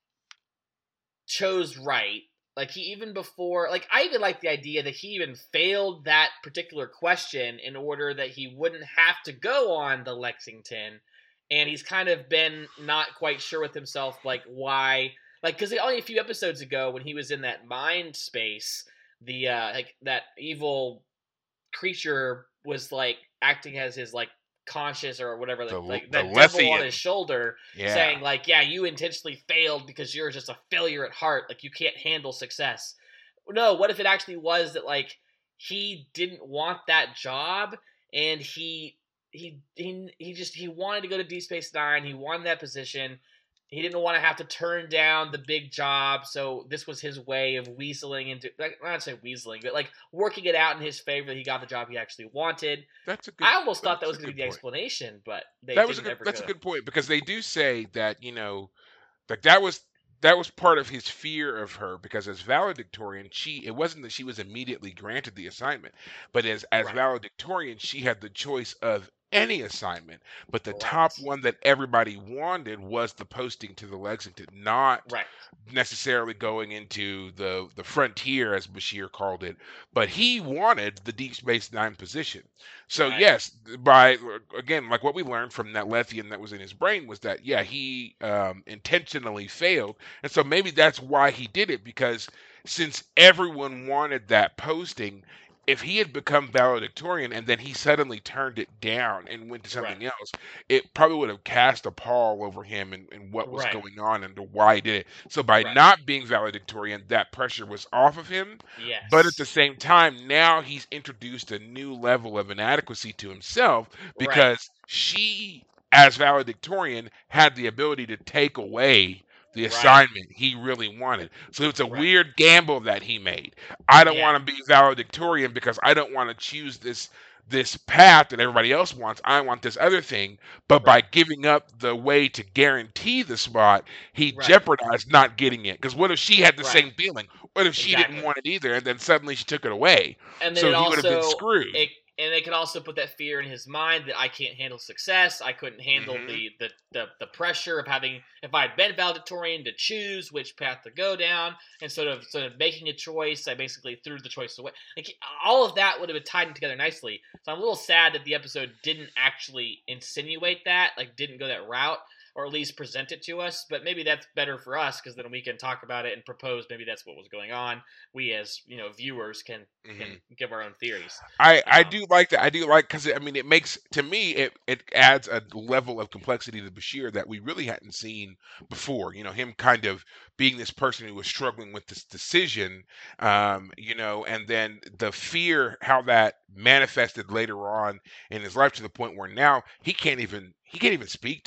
chose right. Like he even before like I even like the idea that he even failed that particular question in order that he wouldn't have to go on the Lexington. And he's kind of been not quite sure with himself like why like because only a few episodes ago when he was in that mind space, the uh like that evil creature was like acting as his like conscious or whatever, like, The L- like the that devil on his Lethian. shoulder Yeah. saying like, yeah, you intentionally failed because you're just a failure at heart, like you can't handle success. No, what if it actually was that like he didn't want that job and he he he, he just he wanted to go to Deep Space Nine, he wanted that position, he didn't want to have to turn down the big job, so this was his way of weaseling into, like, not say weaseling, but like working it out in his favor that he got the job he actually wanted. That's a good I almost thought that that's was a going to good be the point. explanation, but they That was a didn't good ever that's a go. good point because they do say that, you know, like that was that was part of his fear of her because as valedictorian, she it wasn't that she was immediately granted the assignment, but as as Right, valedictorian, she had the choice of any assignment. But the top right, one that everybody wanted was the posting to the Lexington, not right, necessarily going into the the frontier as Bashir called it, but he wanted the Deep Space Nine position. So right, yes, by again, like what we learned from that Lethian that was in his brain was that yeah, he um, intentionally failed, and so maybe that's why he did it because since everyone wanted that posting. If he had become valedictorian and then he suddenly turned it down and went to right, something else, it probably would have cast a pall over him and, and what was right, going on and why he did it. So by right. not being valedictorian, that pressure was off of him. But at the Yes, same time, now he's introduced a new level of inadequacy to himself right, because she, as valedictorian, had the ability to take away the right, assignment he really wanted. So it's a right. weird gamble that he made. I don't Yeah, want to be valedictorian because I don't want to choose this this path that everybody else wants. I want this other thing. But by right, giving up the way to guarantee the spot, he right, jeopardized not getting it. Because what if she had the right. same feeling? What if she didn't Exactly. want it either, and then suddenly she took it away? And then So it he would have been also screwed. it and it could also put that fear in his mind that I can't handle success. I couldn't handle Hmm. the the the, the pressure of having, if I had been valedictorian, to choose which path to go down, and sort of sort of making a choice. I basically threw the choice away. Like all of that would have been tied in together nicely. So I'm a little sad that the episode didn't actually insinuate that, like didn't go that route, or at least present it to us. But maybe that's better for us because then we can talk about it and propose maybe that's what was going on. We as, you know, viewers can can Hmm. give our own theories. I I Um, do like that. I do like because I mean it makes to me it it adds a level of complexity to Bashir that we really hadn't seen before. You know, him kind of being this person who was struggling with this decision, um, you know, and then the fear how that manifested later on in his life to the point where now he can't even he can't even speak to her.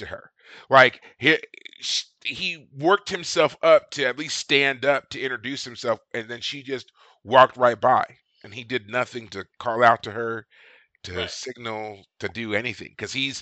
Like he sh- he worked himself up to at least stand up to introduce himself, and then she just walked right by, and he did nothing to call out to her, to Right. signal, to do anything, because he's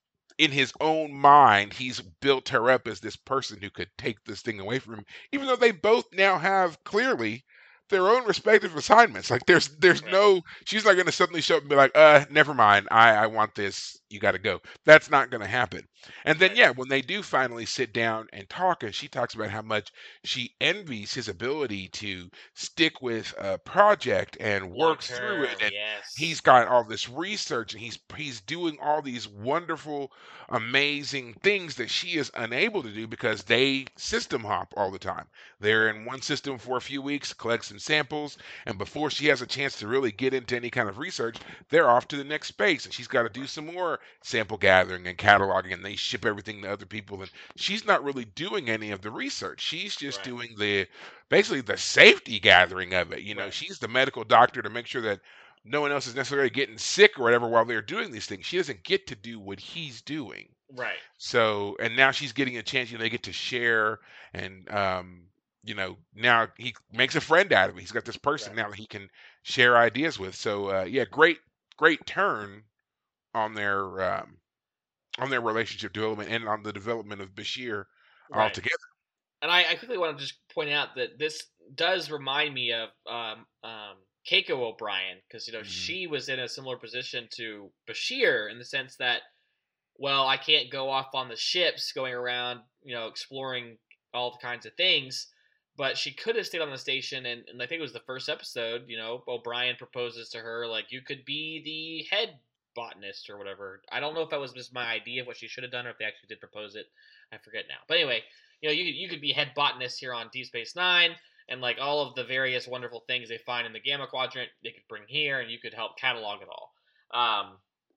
in his own mind, he's built her up as this person who could take this thing away from him, even though they both now have clearly their own respective assignments. Like there's there's Right. no she's not gonna suddenly show up and be like, uh, never mind, I, I want this, you gotta go. That's not gonna happen. And then Right. yeah, when they do finally sit down and talk, and she talks about how much she envies his ability to stick with a project and Long work through it, term, and he's yes. got all this research, and he's he's doing all these wonderful amazing things that she is unable to do because they system hop all the time. They're Right. in one system for a few weeks, collect some samples, and before she has a chance to really get into any kind of research, they're off to the next space, and she's got to do Right. some more sample gathering and cataloging, and they ship everything to other people, and she's not really doing any of the research. She's just Right. doing the basically the safety gathering of it. You know, Right. she's the medical doctor to make sure that no one else is necessarily getting sick or whatever while they're doing these things. She doesn't get to do what he's doing. Right. So, and now she's getting a chance, you know, they get to share, and um, you know, now he makes a friend out of it. He's got this person Right. now that he can share ideas with. So, uh, yeah, great, great turn on their um, on their relationship development and on the development of Bashir Right. altogether. And I, I quickly want to just point out that this does remind me of um, um, Keiko O'Brien, because you know Mhm. she was in a similar position to Bashir in the sense that, well, I can't go off on the ships going around, you know, exploring all kinds of things, but she could have stayed on the station. And, and I think it was the first episode, you know, O'Brien proposes to her like, you could be the head botanist or whatever. I don't know if that was just my idea of what she should have done or if they actually did propose it. I forget now. But anyway, you know, you could, you could be head botanist here on Deep Space Nine, and like all of the various wonderful things they find in the Gamma Quadrant, they could bring here, and you could help catalog it all. Um,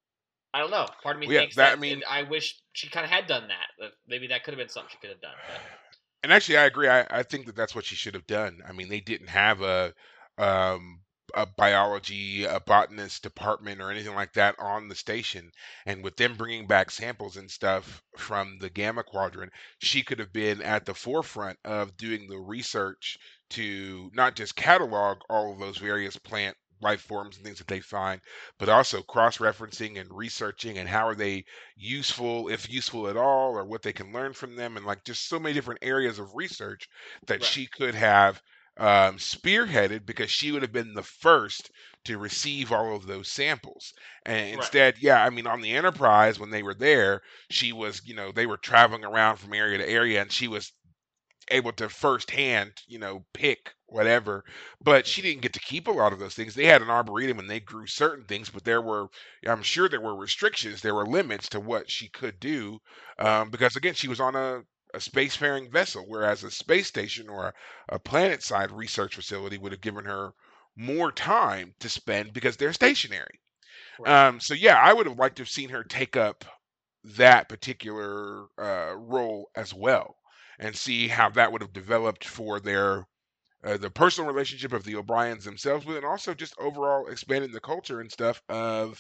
I don't know. Part of me Well, yeah, thinks that I that it, mean, I wish she kind of had done that. That maybe that could have been something she could have done. But and actually, I agree. I, I think that that's what she should have done. I mean, they didn't have a um, a biology, a botanist department, or anything like that on the station. And with them bringing back samples and stuff from the Gamma Quadrant, she could have been at the forefront of doing the research to not just catalog all of those various plant life forms and things that they find, but also cross-referencing and researching, and how are they useful, if useful at all, or what they can learn from them, and like just so many different areas of research that right, she could have um, spearheaded, because she would have been the first to receive all of those samples. And right, instead, yeah, I mean, on the Enterprise, when they were there, she was, you know, they were traveling around from area to area, and she was able to firsthand, you know, pick whatever, but she mhm, didn't get to keep a lot of those things. They had an arboretum and they grew certain things, but there were, I'm sure there were restrictions, there were limits to what she could do, right, um, because again, she was on a, a spacefaring vessel, whereas a space station or a, a planet-side research facility would have given her more time to spend because they're stationary. right, Um, so yeah, I would have liked to have seen her take up that particular uh, role as well, and see how that would have developed for their uh, the personal relationship of the O'Briens themselves, but then also just overall expanding the culture and stuff of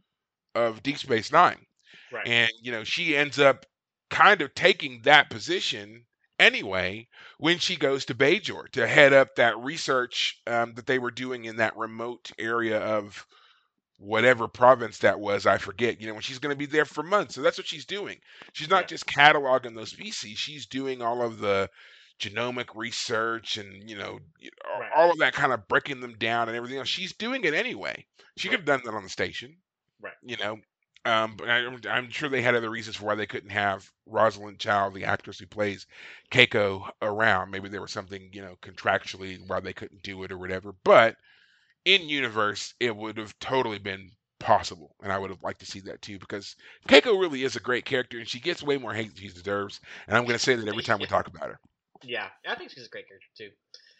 of Deep Space Nine. right, And you know, she ends up kind of taking that position anyway when she goes to Bajor to head up that research um, that they were doing in that remote area of whatever province that was, I forget, you know, when she's going to be there for months. So that's what she's doing. She's not yeah, just cataloging those species, she's doing all of the genomic research and, you know, y- right, all of that kind of breaking them down and everything else. She's doing it anyway. She could right, have done that on the station, right, you know. Um, but I, I'm I'm sure they had other reasons for why they couldn't have Rosalind Child, the actress who plays Keiko, around. Maybe there was something, you know, contractually why they couldn't do it or whatever. But in universe, it would have totally been possible, and I would have liked to see that too, because Keiko really is a great character, and she gets way more hate than she deserves. And I'm going to say that every time we yeah, talk about her. yeah. I think she's a great character too.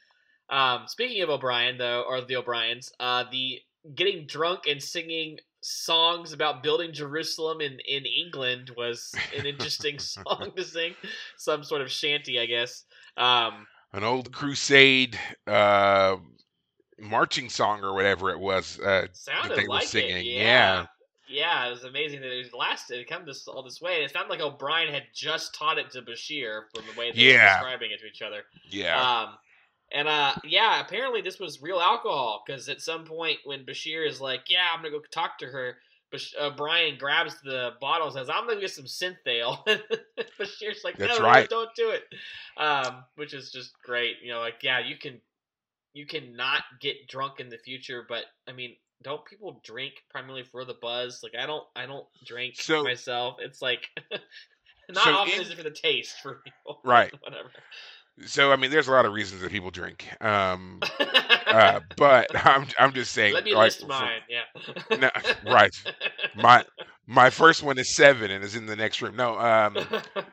Um, speaking of O'Brien, though, or the O'Briens, uh, the getting drunk and singing songs about building Jerusalem in, in England was an interesting song to sing. Some sort of shanty, I guess. Um, An old crusade uh, marching song or whatever it was uh, that sounded they were like it, singing. Yeah, yeah. yeah, it was amazing that it lasted. It come this all this way. And it's not like O'Brien had just taught it to Bashir from the way they were Yeah, describing it to each other. yeah, Um, and uh, yeah, apparently this was real alcohol because at some point when Bashir is like, "Yeah, I'm gonna go talk to her," Bash- uh, Brian grabs the bottle and says, "I'm gonna get some synthale." Bashir's like, that's "No, no, right. don't do it," um, which is just great. You know, like yeah, you can you cannot get drunk in the future, but I mean, don't people drink primarily for the buzz? Like I don't, I don't drink So, myself. It's like not so often in is it for the taste for people, but right. whatever. So I mean, there's a lot of reasons that people drink. Um, uh, but I'm I'm just saying, Let me like list from mine. Yeah. no, right. My my first one is seven and is in the next room. No, um,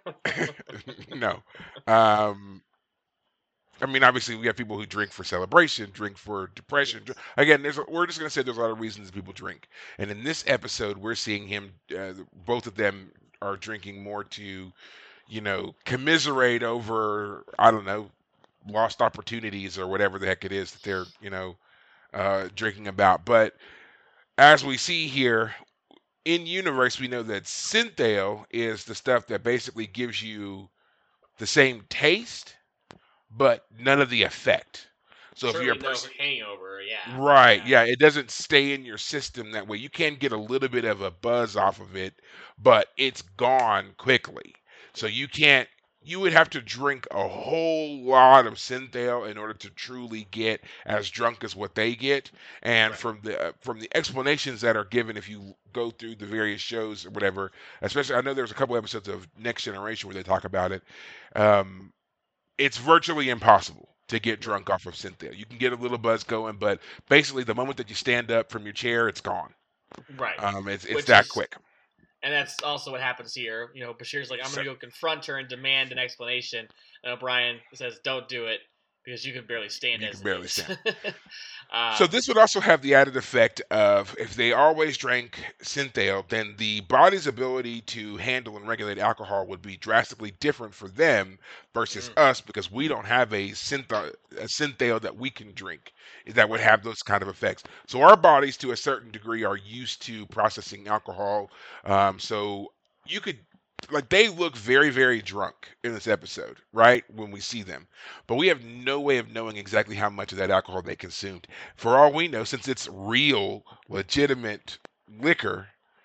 no. Um, I mean, obviously, we have people who drink for celebration, drink for depression. dr- Yes. Again, there's a, we're just gonna say there's a lot of reasons people drink, and in this episode, we're seeing him. Uh, both of them are drinking more to, you know, commiserate over I don't know, lost opportunities or whatever the heck it is that they're you know uh, drinking about. But as we see here in universe, we know that synthale is the stuff that basically gives you the same taste but none of the effect. So if you're a Certainly no person, hangover. Yeah. right, Yeah. yeah, it doesn't stay in your system that way. You can get a little bit of a buzz off of it, but it's gone quickly. So Yeah. you can't. You would have to drink a whole lot of synthale in order to truly get as drunk as what they get. And Right. from the uh, from the explanations that are given, if you go through the various shows or whatever, especially I know there's a couple episodes of Next Generation where they talk about it. Um, it's virtually impossible to get Right. drunk off of synthia. You can get a little buzz going, but basically the moment that you stand up from your chair, it's gone. Right. Um, it's it's Which that is quick. And that's also what happens here. You know, Bashir's like, I'm So going to go confront her and demand an explanation. And O'Brien says, don't do it because you can barely stand you as can it barely is. stand. So um, this would also have the added effect of if they always drank synthale, then the body's ability to handle and regulate alcohol would be drastically different for them versus mm, us because we don't have a synth a synthale that we can drink that would right. have those kind of effects. So our bodies, to a certain degree, are used to processing alcohol. Um, so you could like they look very very drunk in this episode, right? When we see them, but we have no way of knowing exactly how much of that alcohol they consumed. For all we know, since it's real, legitimate liquor,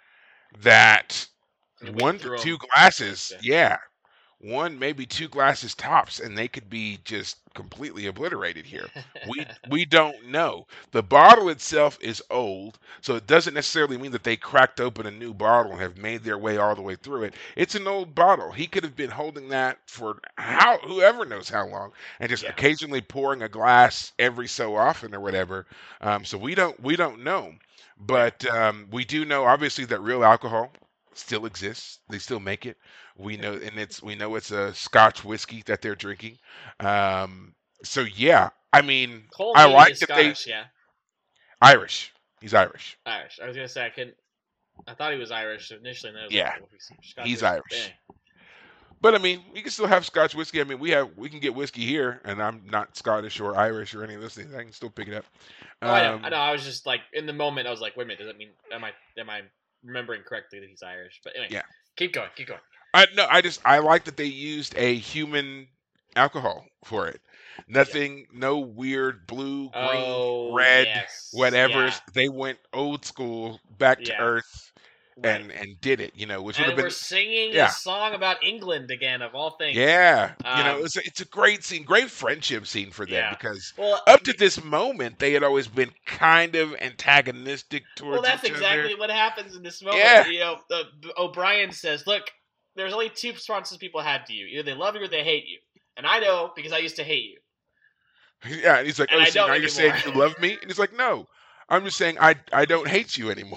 that It went one to through two them. glasses, yeah, one maybe two glasses tops, and they could be just completely obliterated here. We we don't know. The bottle itself is old, so it doesn't necessarily mean that they cracked open a new bottle and have made their way all the way through it. It's an old bottle. He could have been holding that for how whoever knows how long, and just yeah. occasionally pouring a glass every so often or whatever. Um, so we don't we don't know, Yeah. but um, we do know obviously that real alcohol still exists. They still make it. We know, and it's we know it's a Scotch whiskey that they're drinking. Um, so yeah, I mean, Cole I maybe like is that they Scottish, yeah. Irish. He's Irish. Irish. I was going to say, I couldn't. I thought he was Irish initially, and then I was like, Yeah, oh, he's Scotch he's whiskey. Irish. Eh. But I mean, we can still have Scotch whiskey. I mean, we have we can get whiskey here, and I'm not Scottish or Irish or any of those things. I can still pick it up. Oh, I know. I know. Um, I was just like, in the moment, I was like, wait a minute, does that mean, am I, am I remembering correctly that he's Irish? But anyway, yeah, keep going, keep going. I no, I just I like that they used a human alcohol for it. Yeah. Nothing, no weird blue, green, Oh, red, yes. whatever. Yeah. They went old school, back to Yeah. earth, Right. and and did it. You know, which would have And we're been singing a yeah, song about England again, of all things. yeah. You know, Um, it's a, it's a great scene, great friendship scene for them yeah. because Well, up to be- this moment they had always been kind of antagonistic well, towards that's each other. exactly what happens in this moment. Yeah, You know, uh, O'Brien says, "Look, there's only two responses people have to you: either they love you or they hate you." And I know because I used to hate you, yeah. And he's like, and "Oh, I so don't now you're saying anymore. you love me?" And he's like, "No, I'm just saying I I don't hate you anymore."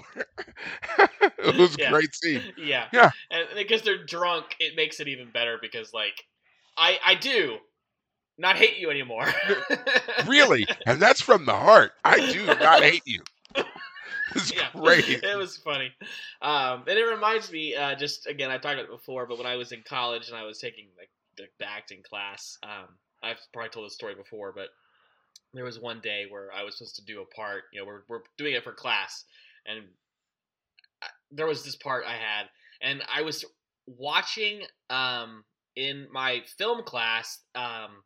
It was a Yeah, great scene. yeah. Yeah, And because they're drunk, it makes it even better because, like, I I do not hate you anymore. N- really, and that's from the heart. I do not hate you. It's Yeah, great. it was funny. Um, and it reminds me, uh, just again, I talked about it before, but when I was in college and I was taking like the, the acting class, um, I've probably told this story before, but there was one day where I was supposed to do a part. You know, we're we're doing it for class, and there was this part I had, and I was watching um in my film class. Um,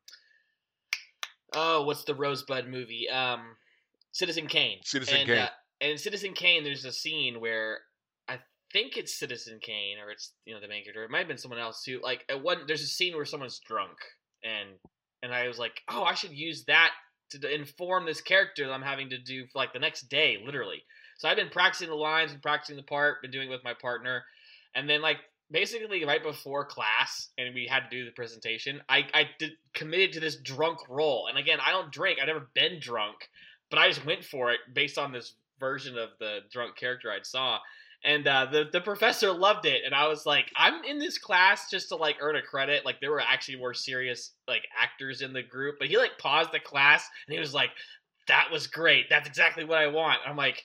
oh, what's the Rosebud movie? Um, Citizen Kane. Citizen And uh, Kane. and in Citizen Kane, there's a scene where I think it's Citizen Kane, or it's you know the main character. It might have been someone else too. Like at one, there's a scene where someone's drunk, and and I was like, oh, I should use that to inform this character that I'm having to do for like the next day, literally. So I've been practicing the lines, been practicing the part, been doing it with my partner, and then like basically right before class, and we had to do the presentation. I I did, committed to this drunk role, and again, I don't drink. I've never been drunk, but I just went for it based on this version of the drunk character I saw. And uh, the the professor loved it, and I was like, I'm in this class just to like earn a credit. Like there were actually more serious like actors in the group, but he like paused the class and he was like, "That was great. That's exactly what I want." I'm like,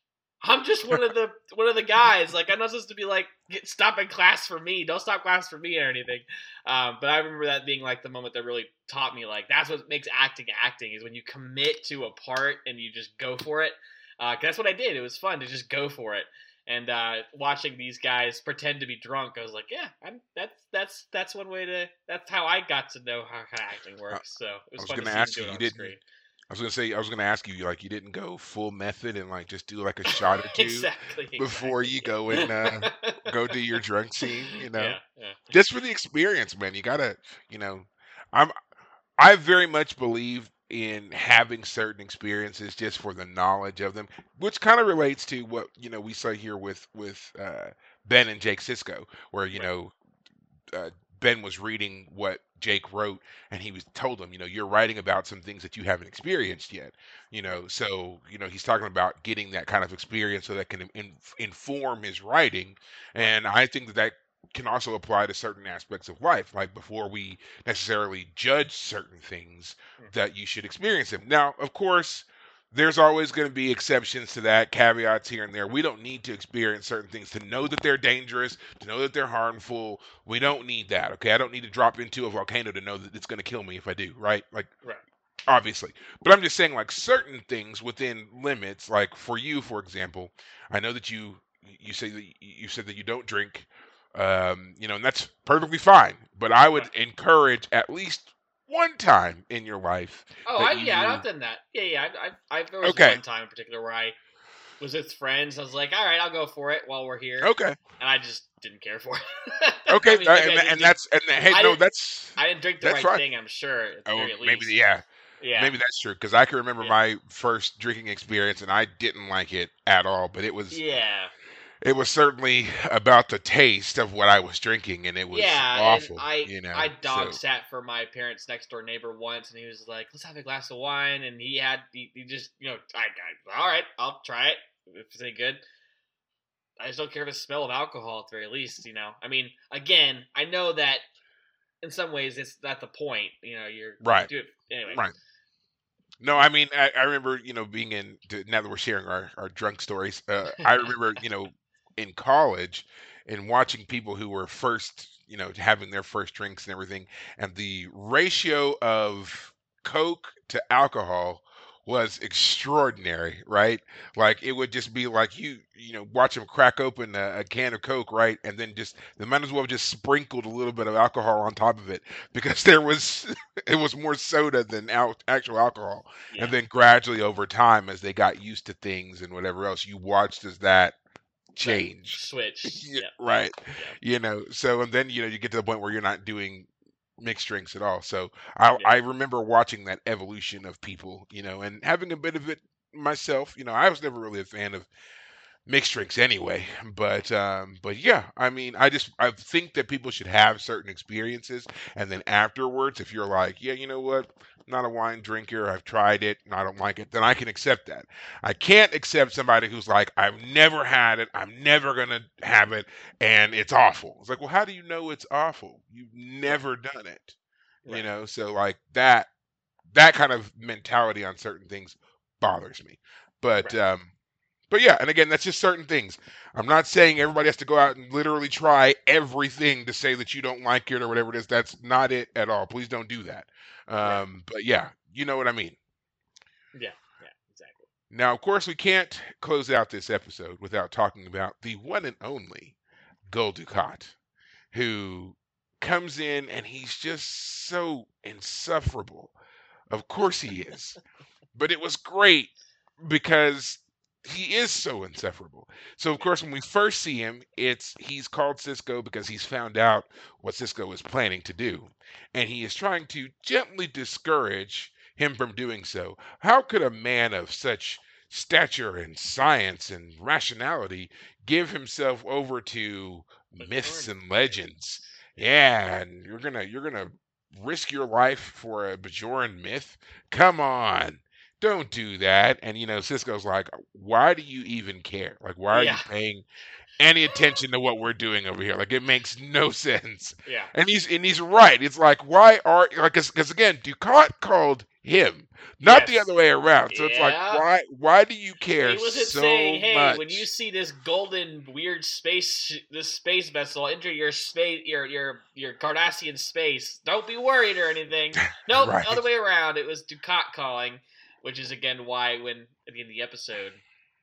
I'm just one of the one of the guys. Like I'm not supposed to be like get, stopping class for me. Don't stop class for me or anything. Um, but I remember that being like the moment that really taught me like that's what makes acting acting is when you commit to a part and you just go for it. Uh, 'cause that's what I did. It was fun to just go for it. And uh, watching these guys pretend to be drunk, I was like, "Yeah, I'm, that's that's that's one way to. That's how I got to know how, how acting I, works." So it was I was fun to gonna see him ask do you. it You on didn't. screen. I was gonna say. I was gonna ask you. Like you didn't go full method and like just do like a shot or two exactly, before exactly. you Yeah, go and uh, go do your drunk scene. You know, yeah, yeah. just for the experience, man. You gotta. You know, I'm. I very much believe in having certain experiences just for the knowledge of them, which kind of relates to what you know we saw here with with uh, Ben and Jake Sisko, where you Right, know uh, Ben was reading what Jake wrote, and he was told him, you know, you're writing about some things that you haven't experienced yet, you right, know. So you know he's talking about getting that kind of experience so that can in, inform his writing, right. and I think that that can also apply to certain aspects of life. Like before we necessarily judge certain things, Mm-hmm. that you should experience them. Now, of course. There's always going to be exceptions to that, caveats here and there. We don't need to experience certain things to know that they're dangerous, to know that they're harmful. We don't need that, okay? I don't need to drop into a volcano to know that it's going to kill me if I do, right? Like, Right. obviously. But I'm just saying, like, certain things within limits, like for you, for example, I know that you you say that you said that you don't drink, um, you know, and that's perfectly fine. But I would Right. encourage at least one time in your life Oh, that I yeah, you, I've done that. Yeah, yeah. I, I, I there was okay, one time in particular where I was with friends. I was like, all right, I'll go for it while we're here, okay, and I just didn't care for it. I okay, mean, uh, maybe and I tha- just and didn't. that's and hey, I no, didn't. that's I didn't drink the that's right fine. thing. I'm sure at the Oh, very maybe least. yeah, Yeah, maybe that's true because I can remember yeah, my first drinking experience and I didn't like it at all. But it was yeah, it was certainly about the taste of what I was drinking, and it was yeah. And awful, I you know. I dog So sat for my parents' next door neighbor once, and he was like, "Let's have a glass of wine," and he had he, he just you know I, I all right, I'll try it if it's any good. I just don't care for the smell of alcohol at the very least, you know. I mean, again, I know that in some ways it's not the point, you know. You're you right, do it anyway. right. No, I mean I, I remember you know being in to- now that we're sharing our our drunk stories. Uh, I remember you know in college and watching people who were first you know having their first drinks and everything, and the ratio of Coke to alcohol was extraordinary, right? Like it would just be like you you know watch them crack open a, a can of Coke, right, and then just they might as well have just sprinkled a little bit of alcohol on top of it because there was it was more soda than al- actual alcohol. And Yeah, then gradually over time, as they got used to things and whatever else, you watched as that that changed. switch. Yeah, Yep, right. yep, You know, so and then you know you get to the point where you're not doing mixed drinks at all. So I yep, I remember watching that evolution of people, you know, and having a bit of it myself. You know, I was never really a fan of mixed drinks anyway. But um, but yeah, I mean, I just I think that people should have certain experiences, and then afterwards, if you're like, yeah, you know what, I'm not a wine drinker, I've tried it, and I don't like it, then I can accept that. I can't accept somebody who's like, I've never had it, I'm never gonna have it, and it's awful. It's like, well, how do you know it's awful? You've right, never done it, you right, know. So like that that kind of mentality on certain things bothers me. But right. um, but yeah, and again, that's just certain things. I'm not saying everybody has to go out and literally try everything to say that you don't like it or whatever it is. That's not it at all. Please don't do that. Right. Um, but yeah, you know what I mean. Yeah, yeah, exactly. Now, of course, we can't close out this episode without talking about the one and only Gul Dukat, who comes in and he's just so insufferable. Of course he is. But it was great because he is so insufferable. So of course when we first see him, it's he's called Cisco because he's found out what Cisco is planning to do. And he is trying to gently discourage him from doing so. How could a man of such stature and science and rationality give himself over to myths Bajoran and theory. legends? Yeah, and you're gonna you're gonna risk your life for a Bajoran myth? Come on, don't do that. And you know, Cisco's like, why do you even care? Like, why are you Yeah. paying any attention to what we're doing over here? Like, it makes no sense. Yeah. And he's and he's right. It's like, why are like, because again, Ducat called him, not the Yes. other way around. So it's like, Yeah. why why do you care He wasn't so saying, "Hey, much? when you see this golden weird space, this space vessel enter your space, your your your Cardassian space, don't be worried or anything." Nope, Right. other way around. It was Ducat calling, which is again why when at the end of the episode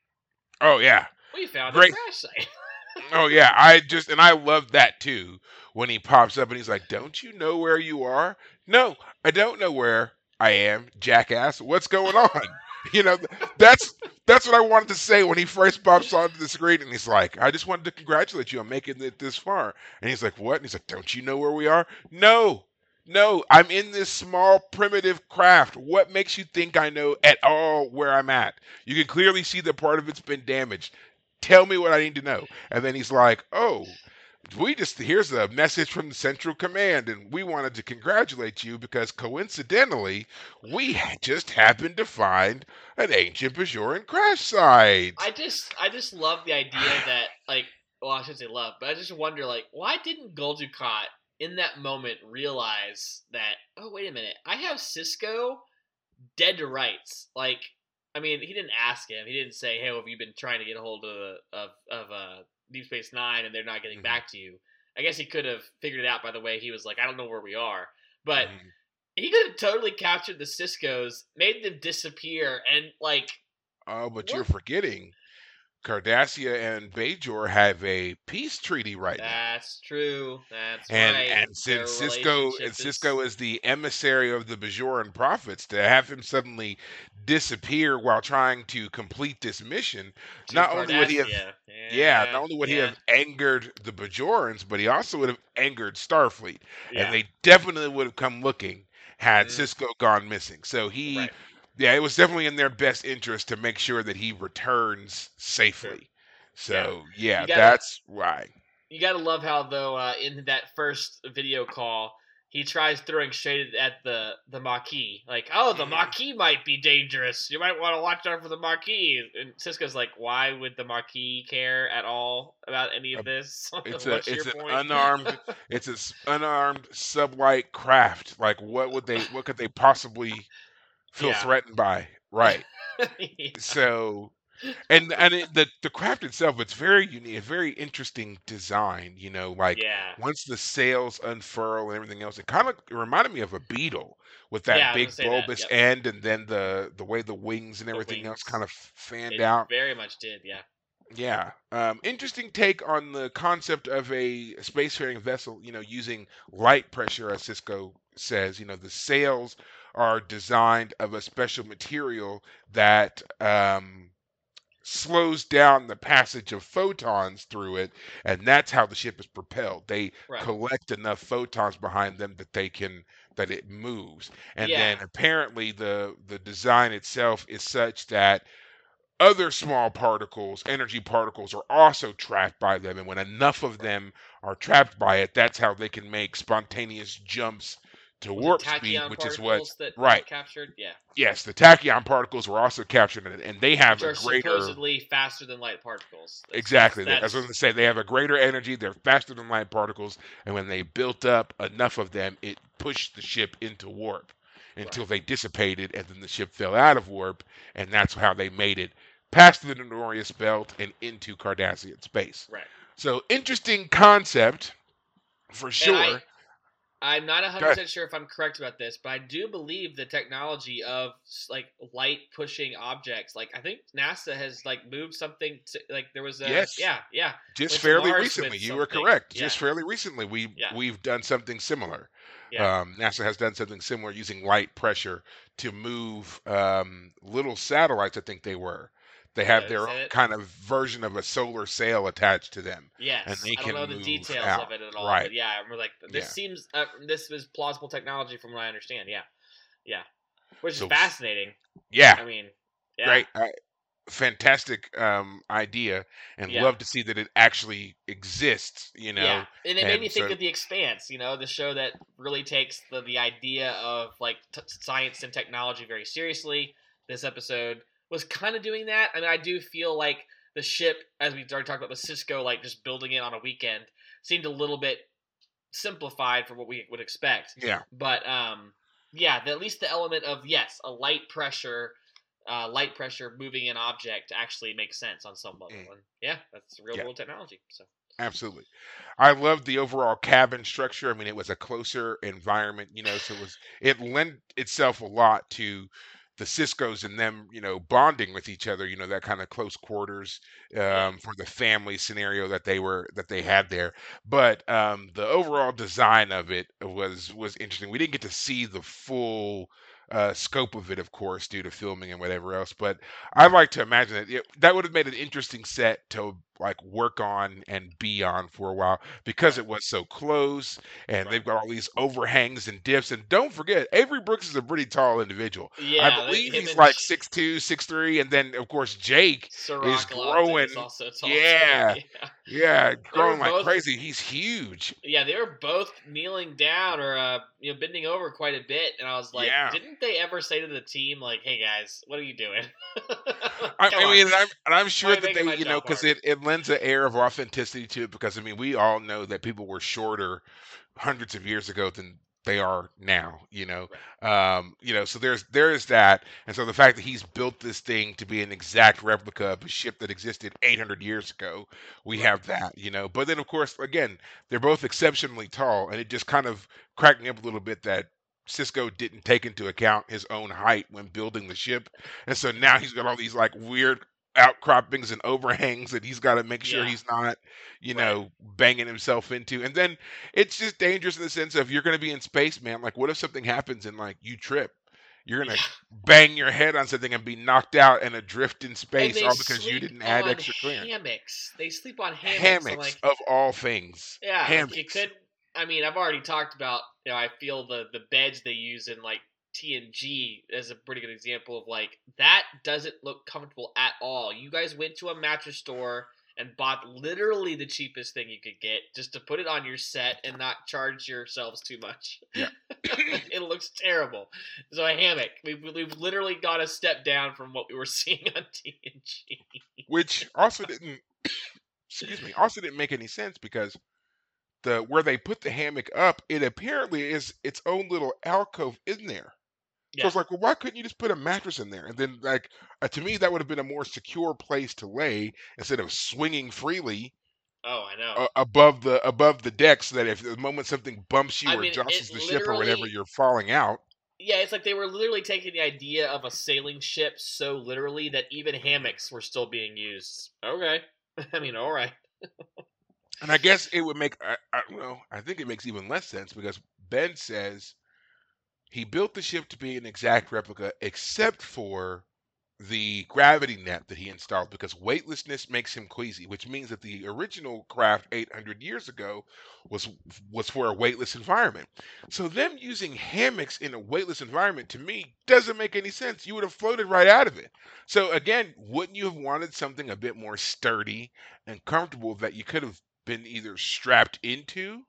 Oh yeah. we found Great. a crash site. Oh yeah, I just and I love that too when he pops up and he's like, "Don't you know where you are?" No, I don't know where I am, jackass. What's going on? You know, th- that's that's what I wanted to say when he first pops onto the screen and he's like, "I just wanted to congratulate you on making it this far." And he's like, "What?" And he's like, "Don't you know where we are?" No. No, I'm in this small primitive craft. What makes you think I know at all where I'm at? You can clearly see that part of it's been damaged. Tell me what I need to know. And then he's like, "Oh, we just here's a message from the Central Command, and we wanted to congratulate you because coincidentally, we ha- just happened to find an ancient Bajoran crash site." I just I just love the idea that like well I shouldn't say love, but I just wonder like why didn't Gul Dukat in that moment realize that oh wait a minute I have Cisco dead to rights like I mean he didn't ask him he didn't say hey well, have you been trying to get a hold of of of uh, Deep Space Nine and they're not getting Mhm, back to you. I guess he could have figured it out by the way he was like I don't know where we are, but mhm. he could have totally captured the Ciscos, made them disappear, and like Oh, but you're what forgetting Cardassia and Bajor have a peace treaty right now. That's true. That's And right. and Their since Cisco relationship and is Cisco is the emissary of the Bajoran prophets, to have him suddenly disappear while trying to complete this mission, to not only would he have Cardassia. yeah, Yeah, not only would he yeah, have angered the Bajorans, but he also would have angered Starfleet. And yeah. they definitely would have come looking had Mm, Cisco gone missing. So he right. yeah, it was definitely in their best interest to make sure that he returns Sure. safely. Yeah. So You yeah, gotta that's why. you gotta love how though uh, in that first video call he tries throwing shade at the the Maquis, like, "Oh, the Mhm. Maquis might be dangerous. You might want to watch out for the Maquis." And Cisco's like, "Why would the Maquis care at all about any of this? It's a What's your it's an point?" unarmed it's a s- unarmed sublight craft. Like what would they what could they possibly feel Yeah. threatened by? Right. Yeah. So and and it, the the craft itself, it's very unique, a very interesting design. You know, like Yeah. once the sails unfurl and everything else, it kind of reminded me of a beetle with that Yeah, I was big gonna say that. bulbous Yep. end, and then the the way the wings and The everything else kind wings. of fanned It out. very much did, yeah. Yeah. Um, interesting take on the concept of a spacefaring vessel, you know, using light pressure, as Cisco says. You know, the sails are designed of a special material that um, slows down the passage of photons through it, and that's how the ship is propelled. They Right. collect enough photons behind them that they can that it moves. And Yeah. then apparently the the design itself is such that other small particles, energy particles, are also trapped by them. And when enough of Right. them are trapped by it, that's how they can make spontaneous jumps to Was it warp speed, tachyon which is what, particles that were right. captured? Yeah. Yes, the tachyon particles were also captured in it, and they have Which a are greater, supposedly faster than light particles. That's that's exactly. They, I was going that's to say they yeah. have a greater energy, they're faster than light particles, and when they built up enough of them, it pushed the ship into warp Right. until they dissipated, and then the ship fell out of warp, and that's how they made it past the Nenorius belt and into Cardassian space. Right. So interesting concept for And I sure. I'm not one hundred Go ahead. percent sure if I'm correct about this, but I do believe the technology of like light pushing objects, like I think NASA has like moved something to, like there was a Yes, yeah yeah just went to fairly Mars recently. with You were something. correct. Yeah, Just fairly recently, we yeah, we've done something similar. yeah. Um, NASA has done something similar using light pressure to move um, little satellites. I think they were. They have Is their own it? kind of version of a solar sail attached to them, and Yes, they I don't can know the move details of out. it at all, Right. but yeah, I remember like this Yeah. seems uh, this was plausible technology from what I understand. Yeah, yeah, which is So fascinating. yeah, I mean, yeah, great. Uh, fantastic um, idea, and yeah. love to see that it actually exists. You Yeah, know, and it made me and think so of The Expanse, you know, the show that really takes the the idea of like t- science and technology very seriously. This episode was kind of doing that. I mean, I do feel like the ship, as we already talked about, the Cisco, like just building it on a weekend, seemed a little bit simplified for what we would expect. yeah, But um, yeah, the, at least the element of yes, a light pressure, uh, light pressure moving an object actually makes sense on some level, mm, and yeah, that's real yeah, world technology. So absolutely. I loved the overall cabin structure. I mean, it was a closer environment, you know, so it was it lent itself a lot to the Cisco's and them, you know, bonding with each other, you know, that kind of close quarters yeah, um, for the family scenario that they were that they had there. But um, the overall design of it was was interesting. We didn't get to see the full uh, scope of it, of course, due to filming and whatever else. But I like to imagine that it, that would have made an interesting set to like work on and be on for a while because right, it was so close and right. they've got all these overhangs and dips. And don't forget, Avery Brooks is a pretty tall individual. I Yeah, believe him he's and like six two, six three, and then of course Jake is Sirach Longton is growing. also tall too. Yeah, Yeah, yeah, they were growing like both. crazy. He's huge. Yeah, they were both kneeling down or uh, you know, bending over quite a bit, and I was like, Yeah. didn't they ever say to the team like, "Hey guys, what are you doing? I, Come I on, mean, and I'm, and I'm why are sure you that making they, my you know, job because hard?" it, it lends an air of authenticity to it. Because I mean, we all know that people were shorter hundreds of years ago than they are now, you know. Right, Um, you know, so there's there is that. And so the fact that he's built this thing to be an exact replica of a ship that existed eight hundred years ago, we right. have that, you know. But then of course, again, they're both exceptionally tall, and it just kind of cracked me up a little bit that Cisco didn't take into account his own height when building the ship. And so now Mhm. he's got all these like weird outcroppings and overhangs that he's got to make sure Yeah, he's not, you right. know, banging himself into. And then it's just dangerous in the sense of you're going to be in space, man. Like, what if something happens and like you trip? You're Yeah, going to bang your head on something and be knocked out and adrift in and space they all because you sleep didn't add on extra clearance. hammocks. They sleep on hammocks. I'm Hammocks like, of all things. yeah, like you Hammocks. could. I mean, I've already talked about. You know, I feel the the beds they use in like T N G is a pretty good example of like that doesn't look comfortable at all. You guys went to a mattress store and bought literally the cheapest thing you could get just to put it on your set and not charge yourselves too much. Yeah. It looks terrible. So a hammock. We've we've literally got a step down from what we were seeing on T N G. Which also didn't, excuse me, also didn't make any sense because the where they put the hammock up, it apparently is its own little alcove in there. So Yeah. it's like, well, why couldn't you just put a mattress in there? And then, like, uh, to me, that would have been a more secure place to lay instead of swinging freely Oh, I know. uh, above the above the deck, so that if the moment something bumps you I or mean, jostles it the ship or whatever, literally you're falling out. yeah, it's like they were literally taking the idea of a sailing ship so literally that even Mhm. hammocks were still being used. Okay. I mean, all right. And I guess it would make, I, I don't know, I think it makes even less sense because Ben says he built the ship to be an exact replica, except for the gravity net that he installed because weightlessness makes him queasy, which means that the original craft eight hundred years ago was was for a weightless environment. So them using hammocks in a weightless environment to me doesn't make any sense. You would have floated right out of it. So again, wouldn't you have wanted something a bit more sturdy and comfortable that you could have been either strapped into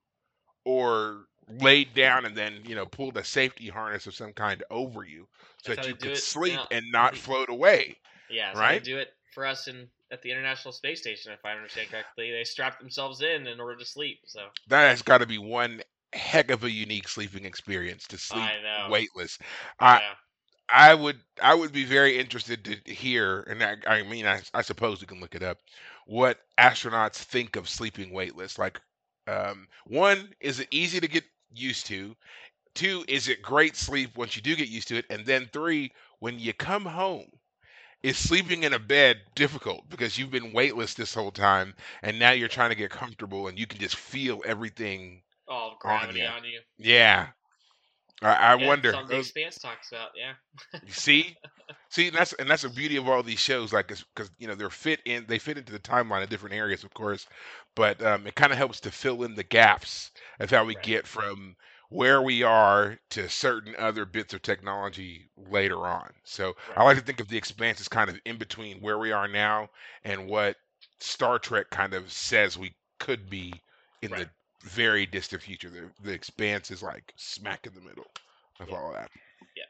or laid down and then, you know, pulled a safety harness of some kind over you so That's how that they you do could it. sleep Yeah. and not hmm float away, Yeah, that's how they right? do it for us in at the International Space Station, if I understand correctly. They strap themselves in in order to sleep. So That has got to be one heck of a unique sleeping experience to sleep I know. weightless. I Yeah. I would I would be very interested to hear, and I, I mean I, I suppose we can look it up, what astronauts think of sleeping weightless. Like, um, one, is it easy to get used to? Two, is it great sleep once you do get used to it? And then three, when you come home, is sleeping in a bed difficult because you've been weightless this whole time and now you're trying to get comfortable and you can just feel everything All of on gravity you? on you. Yeah. I, I Yeah, wonder. something The Those, Expanse talks about. Yeah. you see? See, and that's and that's the beauty of all these shows, like, because you know they're fit in, they fit into the timeline of different areas, of course, but um, it kind of helps to fill in the gaps of how we Right. get from where we are to certain other bits of technology later on. So I Right. like to think of the Expanse as kind of in between where we are now and what Star Trek kind of says we could be in Right. the very distant future. The the Expanse is like smack in the middle of Yeah. all of that. Yeah.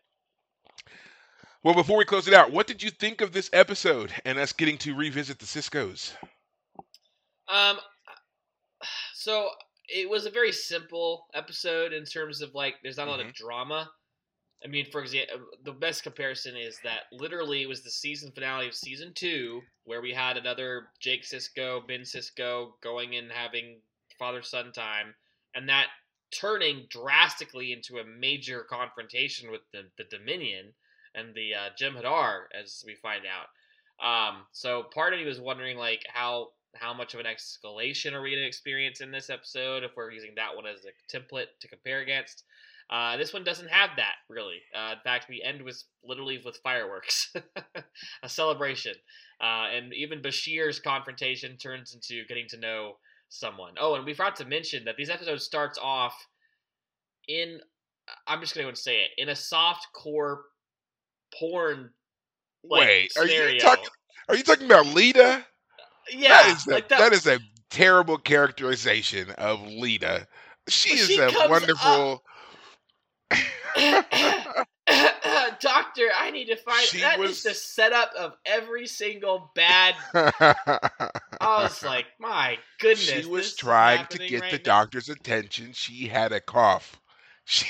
Well, before we close it out, what did you think of this episode and us getting to revisit the Cisco's? Um. So it was a very simple episode in terms of like, there's not a lot hmm of drama. I mean, for example, the best comparison is that literally it was the season finale of season two where we had another Jake Sisko, Ben Sisko going and having father son time, and that turning drastically into a major confrontation with the, the Dominion and the uh, Jem'Hadar, as we find out. Um, so part of me was wondering like how how much of an escalation are we going to experience in this episode if we're using that one as a template to compare against. Uh, this one doesn't have that really. Uh, in fact, we end with literally with fireworks, a celebration, uh, and even Bashir's confrontation turns into getting to know someone. Oh, and we forgot to mention that these episodes starts off in. I'm just going to say it in a soft core porn like Wait, are you scenario. talking? Are you talking about Lita? Yeah, That is a like that. that is a terrible characterization of Lita. She When is she a comes up, wonderful. Doctor, I need to find. She That is the was. setup of every single bad. I was like, my goodness, She was this is trying to happening get the right now. doctor's attention. She had a cough. She.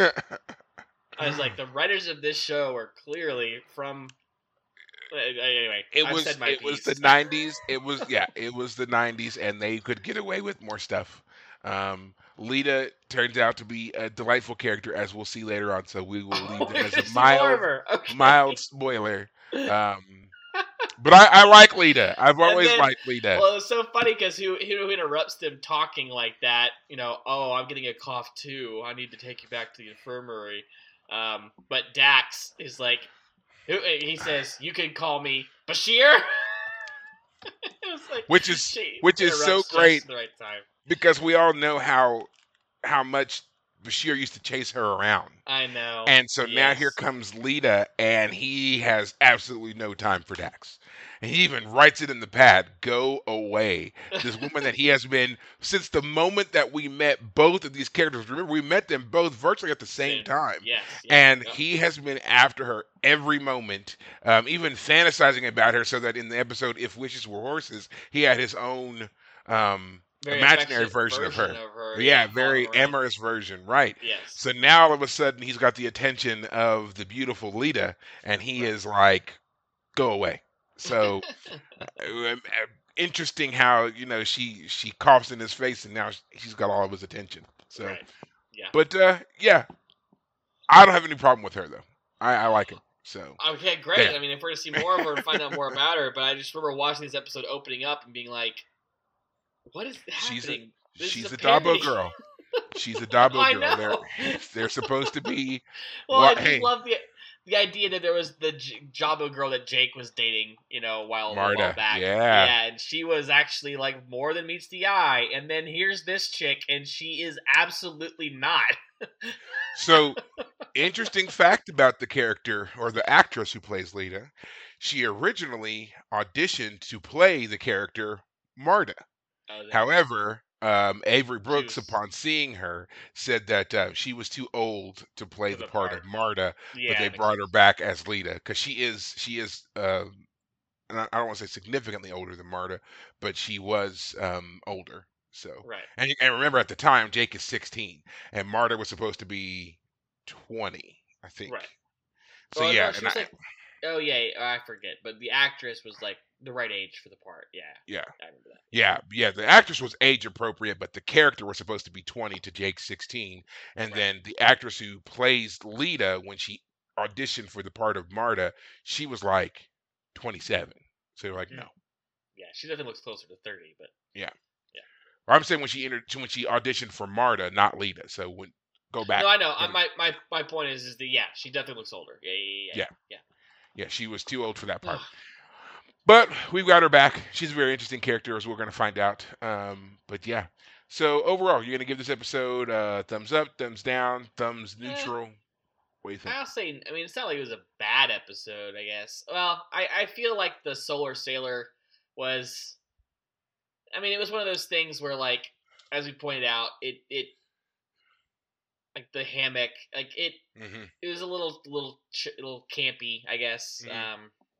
I was like, the writers of this show are clearly from. Anyway, It I've was said my it was piece. the nineties. It was yeah, it was the nineties, and they could get away with more stuff. Um, Lita turns out to be a delightful character, as we'll see later on. So we will leave Oh, that we're as a gonna see more of mild, her. Okay. mild spoiler. Um, but I, I like Lita. I've And always then, liked Lita. well, it's so funny because who who interrupts them talking like that? You know, oh, I'm getting a cough too. I need to take you back to the infirmary. Um, but Dax is like, who- he says, "You can call me Bashir." It was like Which is she which is so interrupts great just at the right time. because we all know how how much Bashir used to chase her around. I know. And so now here Yes. comes Lita, and he has absolutely no time for Dax. And he even writes it in the pad, go away. This woman that he has been, since the moment that we met both of these characters, remember, we met them both virtually at the same Same. time. Yes. Yeah. And Yep. he has been after her every moment, um, even fantasizing about her so that in the episode, If Wishes Were Horses, he had his own um, Very imaginary affectionate version of her. of her. Yeah, following very her around. amorous version, right. Yes. So now all of a sudden he's got the attention of the beautiful Lita, and he Right. is like, go away. So uh, uh, interesting how you know she she coughs in his face, and now sh- she's got all of his attention. So, Right. Yeah. but uh, yeah, I don't have any problem with her though. I, I like her. So Okay, great. there. I mean, if we're gonna see more of her and find out more about her, but I just remember watching this episode opening up and being like, "What is She's a happening? This she's is a a Dabo parody." girl. She's a Dabo I girl. They're know. they're supposed to be. Well, Well, I just hey, love the the idea that there was the J- Jabba girl that Jake was dating, you know, a while a while Marta. back. Yeah. Yeah, and she was actually like more than meets the eye. And then here's this chick, and she is absolutely not. So, interesting fact about the character or the actress who plays Lita, she originally auditioned to play the character Marta. Oh, then However, um, Avery she Brooks, was upon seeing her, said that uh, she was too old to play for the the part part. of Marta, Yeah, but they and the- brought her back as Lita because she is she is uh, and I I don't want to say significantly older than Marta, but she was um, older. So, right. and you- and remember at the time Jake is sixteen and Marta was supposed to be twenty, I think. Right. So Well, yeah, no, she and was I like, Oh yeah, I forget, but the actress was like the right age for the part. Yeah, Yeah. I remember that. Yeah, yeah. The actress was age appropriate, but the character was supposed to be twenty to Jake's sixteen. And Right. then the actress who plays Lita, when she auditioned for the part of Marta, she was like twenty-seven. So you're like, Mm. no. Yeah, she definitely looks closer to thirty, but Yeah. yeah. Or I'm saying when she entered, when she auditioned for Marta, not Lita. So when go back. No, I know. I, and- my my my point is is that yeah, she definitely looks older. Yeah, yeah, yeah, Yeah. yeah. Yeah, she was too old for that yeah. part. But we've got her back. She's a very interesting character, as we're going to find out. Um, but yeah. So overall, you're going to give this episode uh, thumbs up, thumbs down, thumbs Eh, neutral. What do you think? I'll say. I mean, it's not like it was a bad episode. I guess. Well, I I feel like the Solar Sailor was. I mean, it was one of those things where, like, as we pointed out, it it like the hammock, like it Mm-hmm. it was a little little ch- little campy, I guess. Mhm. Um,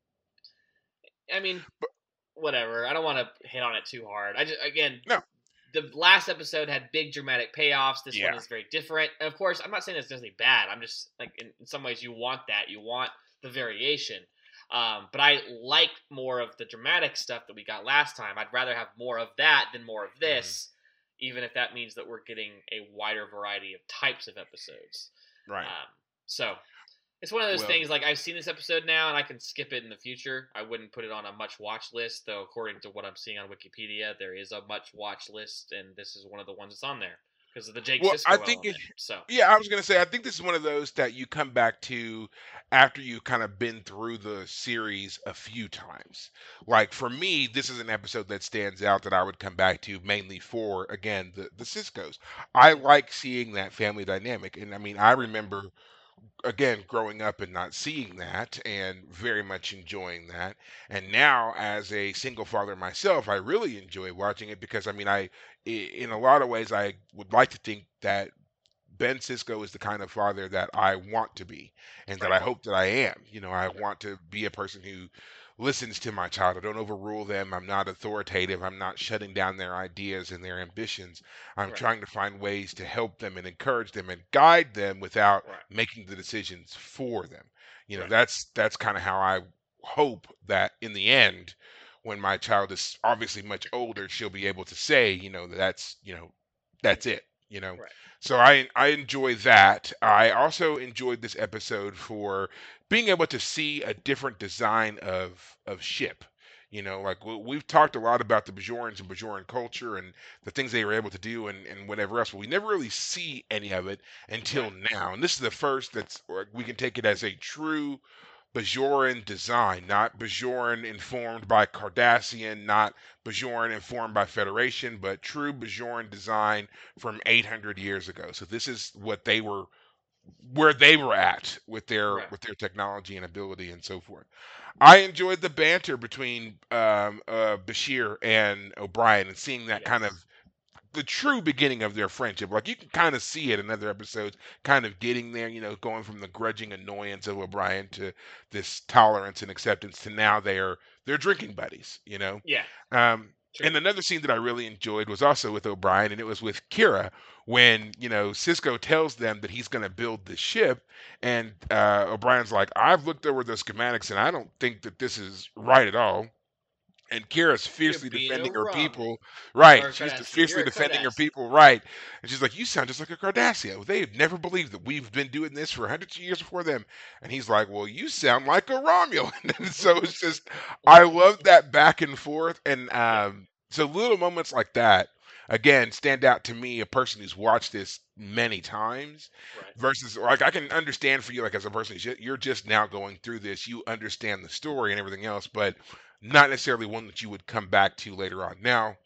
I mean, But whatever. I don't want to hit on it too hard. I just again, no, the last episode had big dramatic payoffs. This one yeah, is very different. And of course, I'm not saying it's necessarily bad. I'm just like in, in some ways you want that. You want the variation. Um, but I like more of the dramatic stuff that we got last time. I'd rather have more of that than more of Mhm. this, even if that means that we're getting a wider variety of types of episodes. right. Um, so it's one of those Well, things like I've seen this episode now and I can skip it in the future. I wouldn't put it on a much watch list, though according to what I'm seeing on Wikipedia, there is a much watch list and this is one of the ones that's on there because of the Jake well, Sisko I think it, element. So yeah, I was gonna say I think this is one of those that you come back to after you kind of been through the series a few times. Like for me, this is an episode that stands out that I would come back to mainly for again the the Cisco's. I like seeing that family dynamic, and I mean I right, remember again growing up and not seeing that and very much enjoying that, and now as a single father myself I really enjoy watching it because I mean I i- in a lot of ways I would like to think that Ben Cisco is the kind of father that I want to be and that right, I hope that I am. You know, I right, want to be a person who listens to my child. I don't overrule them. I'm not authoritative. I'm not shutting down their ideas and their ambitions. I'm right, trying to find ways to help them and encourage them and guide them without right, making the decisions for them. You know, right, that's that's kind of how I hope that in the end when my child is obviously much older, she'll be able to say, you know, that's, you know, that's it, you know. right, So I I enjoy that. I also enjoyed this episode for being able to see a different design of of ship. You know, like we, we've talked a lot about the Bajorans and Bajoran culture and the things they were able to do and, and whatever else, but we never really see any of it until right, now. And this is the first that's or we can take it as a true Bajoran design, not Bajoran informed by Cardassian, not Bajoran informed by Federation, but true Bajoran design from eight hundred years ago. So this is what they were, where they were at with their right. with their technology and ability and so forth. I enjoyed the banter between um, uh, Bashir and O'Brien and seeing that kind of Yes. the true beginning of their friendship. Like you can kind of see it in other episodes, kind of getting there, you know, going from the grudging annoyance of O'Brien to this tolerance and acceptance to now they're they're drinking buddies, you know. Yeah. Um, True. and another scene that I really enjoyed was also with O'Brien, and it was with Kira when you know Cisco tells them that he's going to build this ship, and uh, O'Brien's like, "I've looked over the schematics, and I don't think that this is right at all." And Kira's You're fiercely being a defending her Romulan people. Right. or a She's de- Cardassian. You're fiercely a defending her Cardassian. people. Right. And she's like, you sound just like a Cardassian. They've never believed that we've been doing this for hundreds of years before them. And he's like, well, you sound like a Romulan. And so it's just, I love that back and forth. And Yeah. um, so little moments like that, again, stand out to me, a person who's watched this many times Right. versus like I can understand for you, like as a person, who's ju- you're just now going through this, you understand the story and everything else, but not necessarily one that you would come back to later on. Now,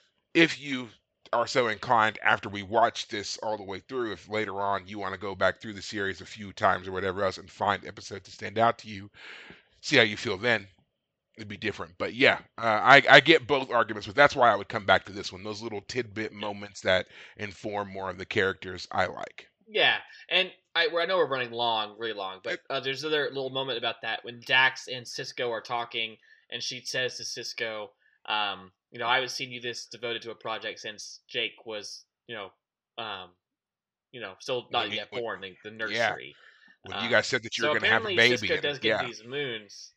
if you are so inclined after we watch this all the way through, if later on you want to go back through the series a few times or whatever else and find episodes to stand out to you, see how you feel then. It'd be different. But yeah, uh, I, I get both arguments, but that's why I would come back to this one. Those little tidbit moments that inform more of the characters I like. Yeah, and I I know we're running long, really long, but It, uh, there's another little moment about that when Dax and Cisco are talking, and she says to Cisco, um, "You know, I haven't seen you this devoted to a project since Jake was, you know, um, you know, still when not he, yet when, born, the, the yeah, nursery." when you Uh, guys said that you were so going to have a apparently baby. Cisco And does get yeah, these moons.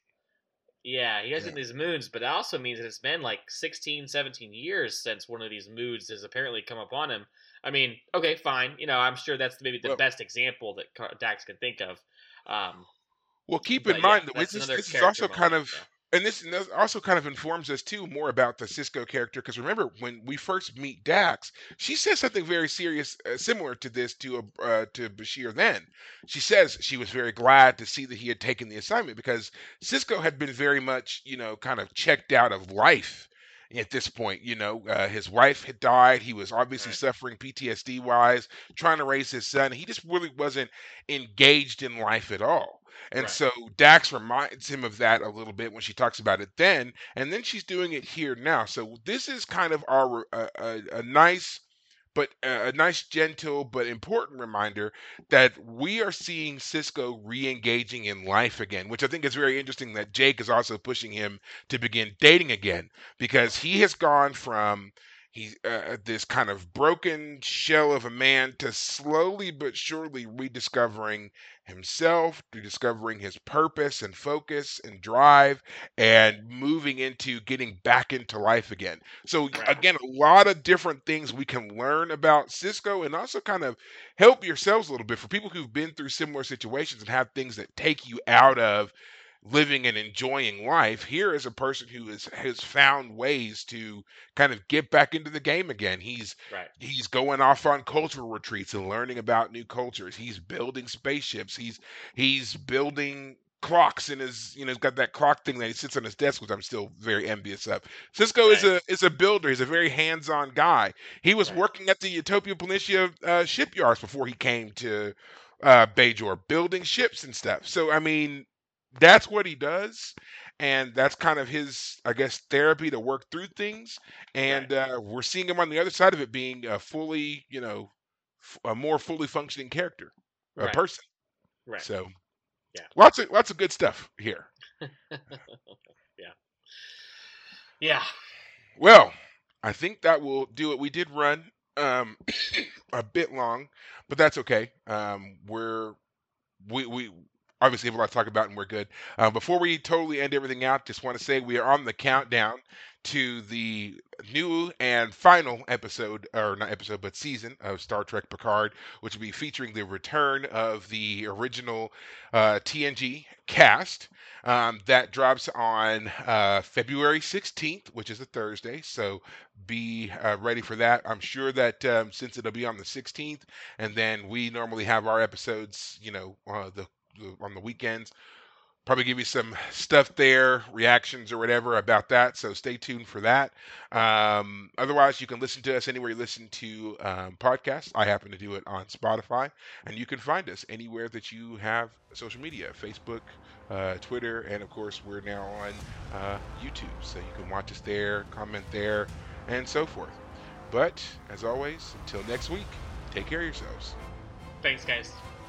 Yeah, he does yeah. get these moons, but it also means that it's been like sixteen, seventeen years since one of these moods has apparently come upon him. I mean, okay, fine. You know, I'm sure that's maybe the Well, best example that Car- Dax can think of. Um, Well, keep in but yeah, mind that that's this another this is character also kind moment. of, So and this and this also kind of informs us too more about the Cisco character, because remember when we first meet Dax, she says something very serious, uh, similar to this to a, uh, to Bashir. Then she says she was very glad to see that he had taken the assignment because Cisco had been very much, you know, kind of checked out of life at this point. You know, uh, his wife had died. He was obviously right, suffering P T S D wise, trying to raise his son. He just really wasn't engaged in life at all. And right, so Dax reminds him of that a little bit when she talks about it then, and then she's doing it here now. So this is kind of our a, a, a nice but a nice gentle but important reminder that we are seeing Cisco re-engaging in life again, which I think is very interesting that Jake is also pushing him to begin dating again because he has gone from he's uh, this kind of broken shell of a man to slowly but surely rediscovering himself, rediscovering his purpose and focus and drive, and moving into getting back into life again. So right, again, a lot of different things we can learn about Cisco, and also kind of help yourselves a little bit for people who've been through similar situations and have things that take you out of living and enjoying life. Here is a person who is, has found ways to kind of get back into the game again. He's right, he's going off on cultural retreats and learning about new cultures. He's building spaceships. He's he's building clocks in his, you know, he's got that clock thing that he sits on his desk, which I'm still very envious of. Cisco is right, a is a builder. He's a very hands-on guy. He was right, working at the Utopia Planitia uh, shipyards before he came to uh, Bajor, building ships and stuff. So I mean, that's what he does, and that's kind of his, I guess, therapy to work through things. right, And uh, we're seeing him on the other side of it being a fully, you know, f- a more fully functioning character, a right, person. right. So Yeah, lots of lots of good stuff here. yeah, yeah. Well, I think that will do it. We did run um, a bit long, but that's okay. Um, we're we we obviously have a lot to talk about, and we're good. Uh, before we totally end everything out, just want to say we are on the countdown to the new and final episode, or not episode, but season of Star Trek Picard, which will be featuring the return of the original uh, T N G cast. Um, that drops on uh, February sixteenth, which is a Thursday. So be uh, ready for that. I'm sure that um, since it'll be on the sixteenth, and then we normally have our episodes, you know, uh, the, the on the weekends. Probably give you some stuff there, reactions or whatever about that. So stay tuned for that. Um, otherwise, you can listen to us anywhere you listen to um, podcasts. I happen to do it on Spotify, and you can find us anywhere that you have social media: Facebook, uh, Twitter, and of course, we're now on uh, YouTube. So you can watch us there, comment there, and so forth. But as always, until next week, take care of yourselves. Thanks, guys.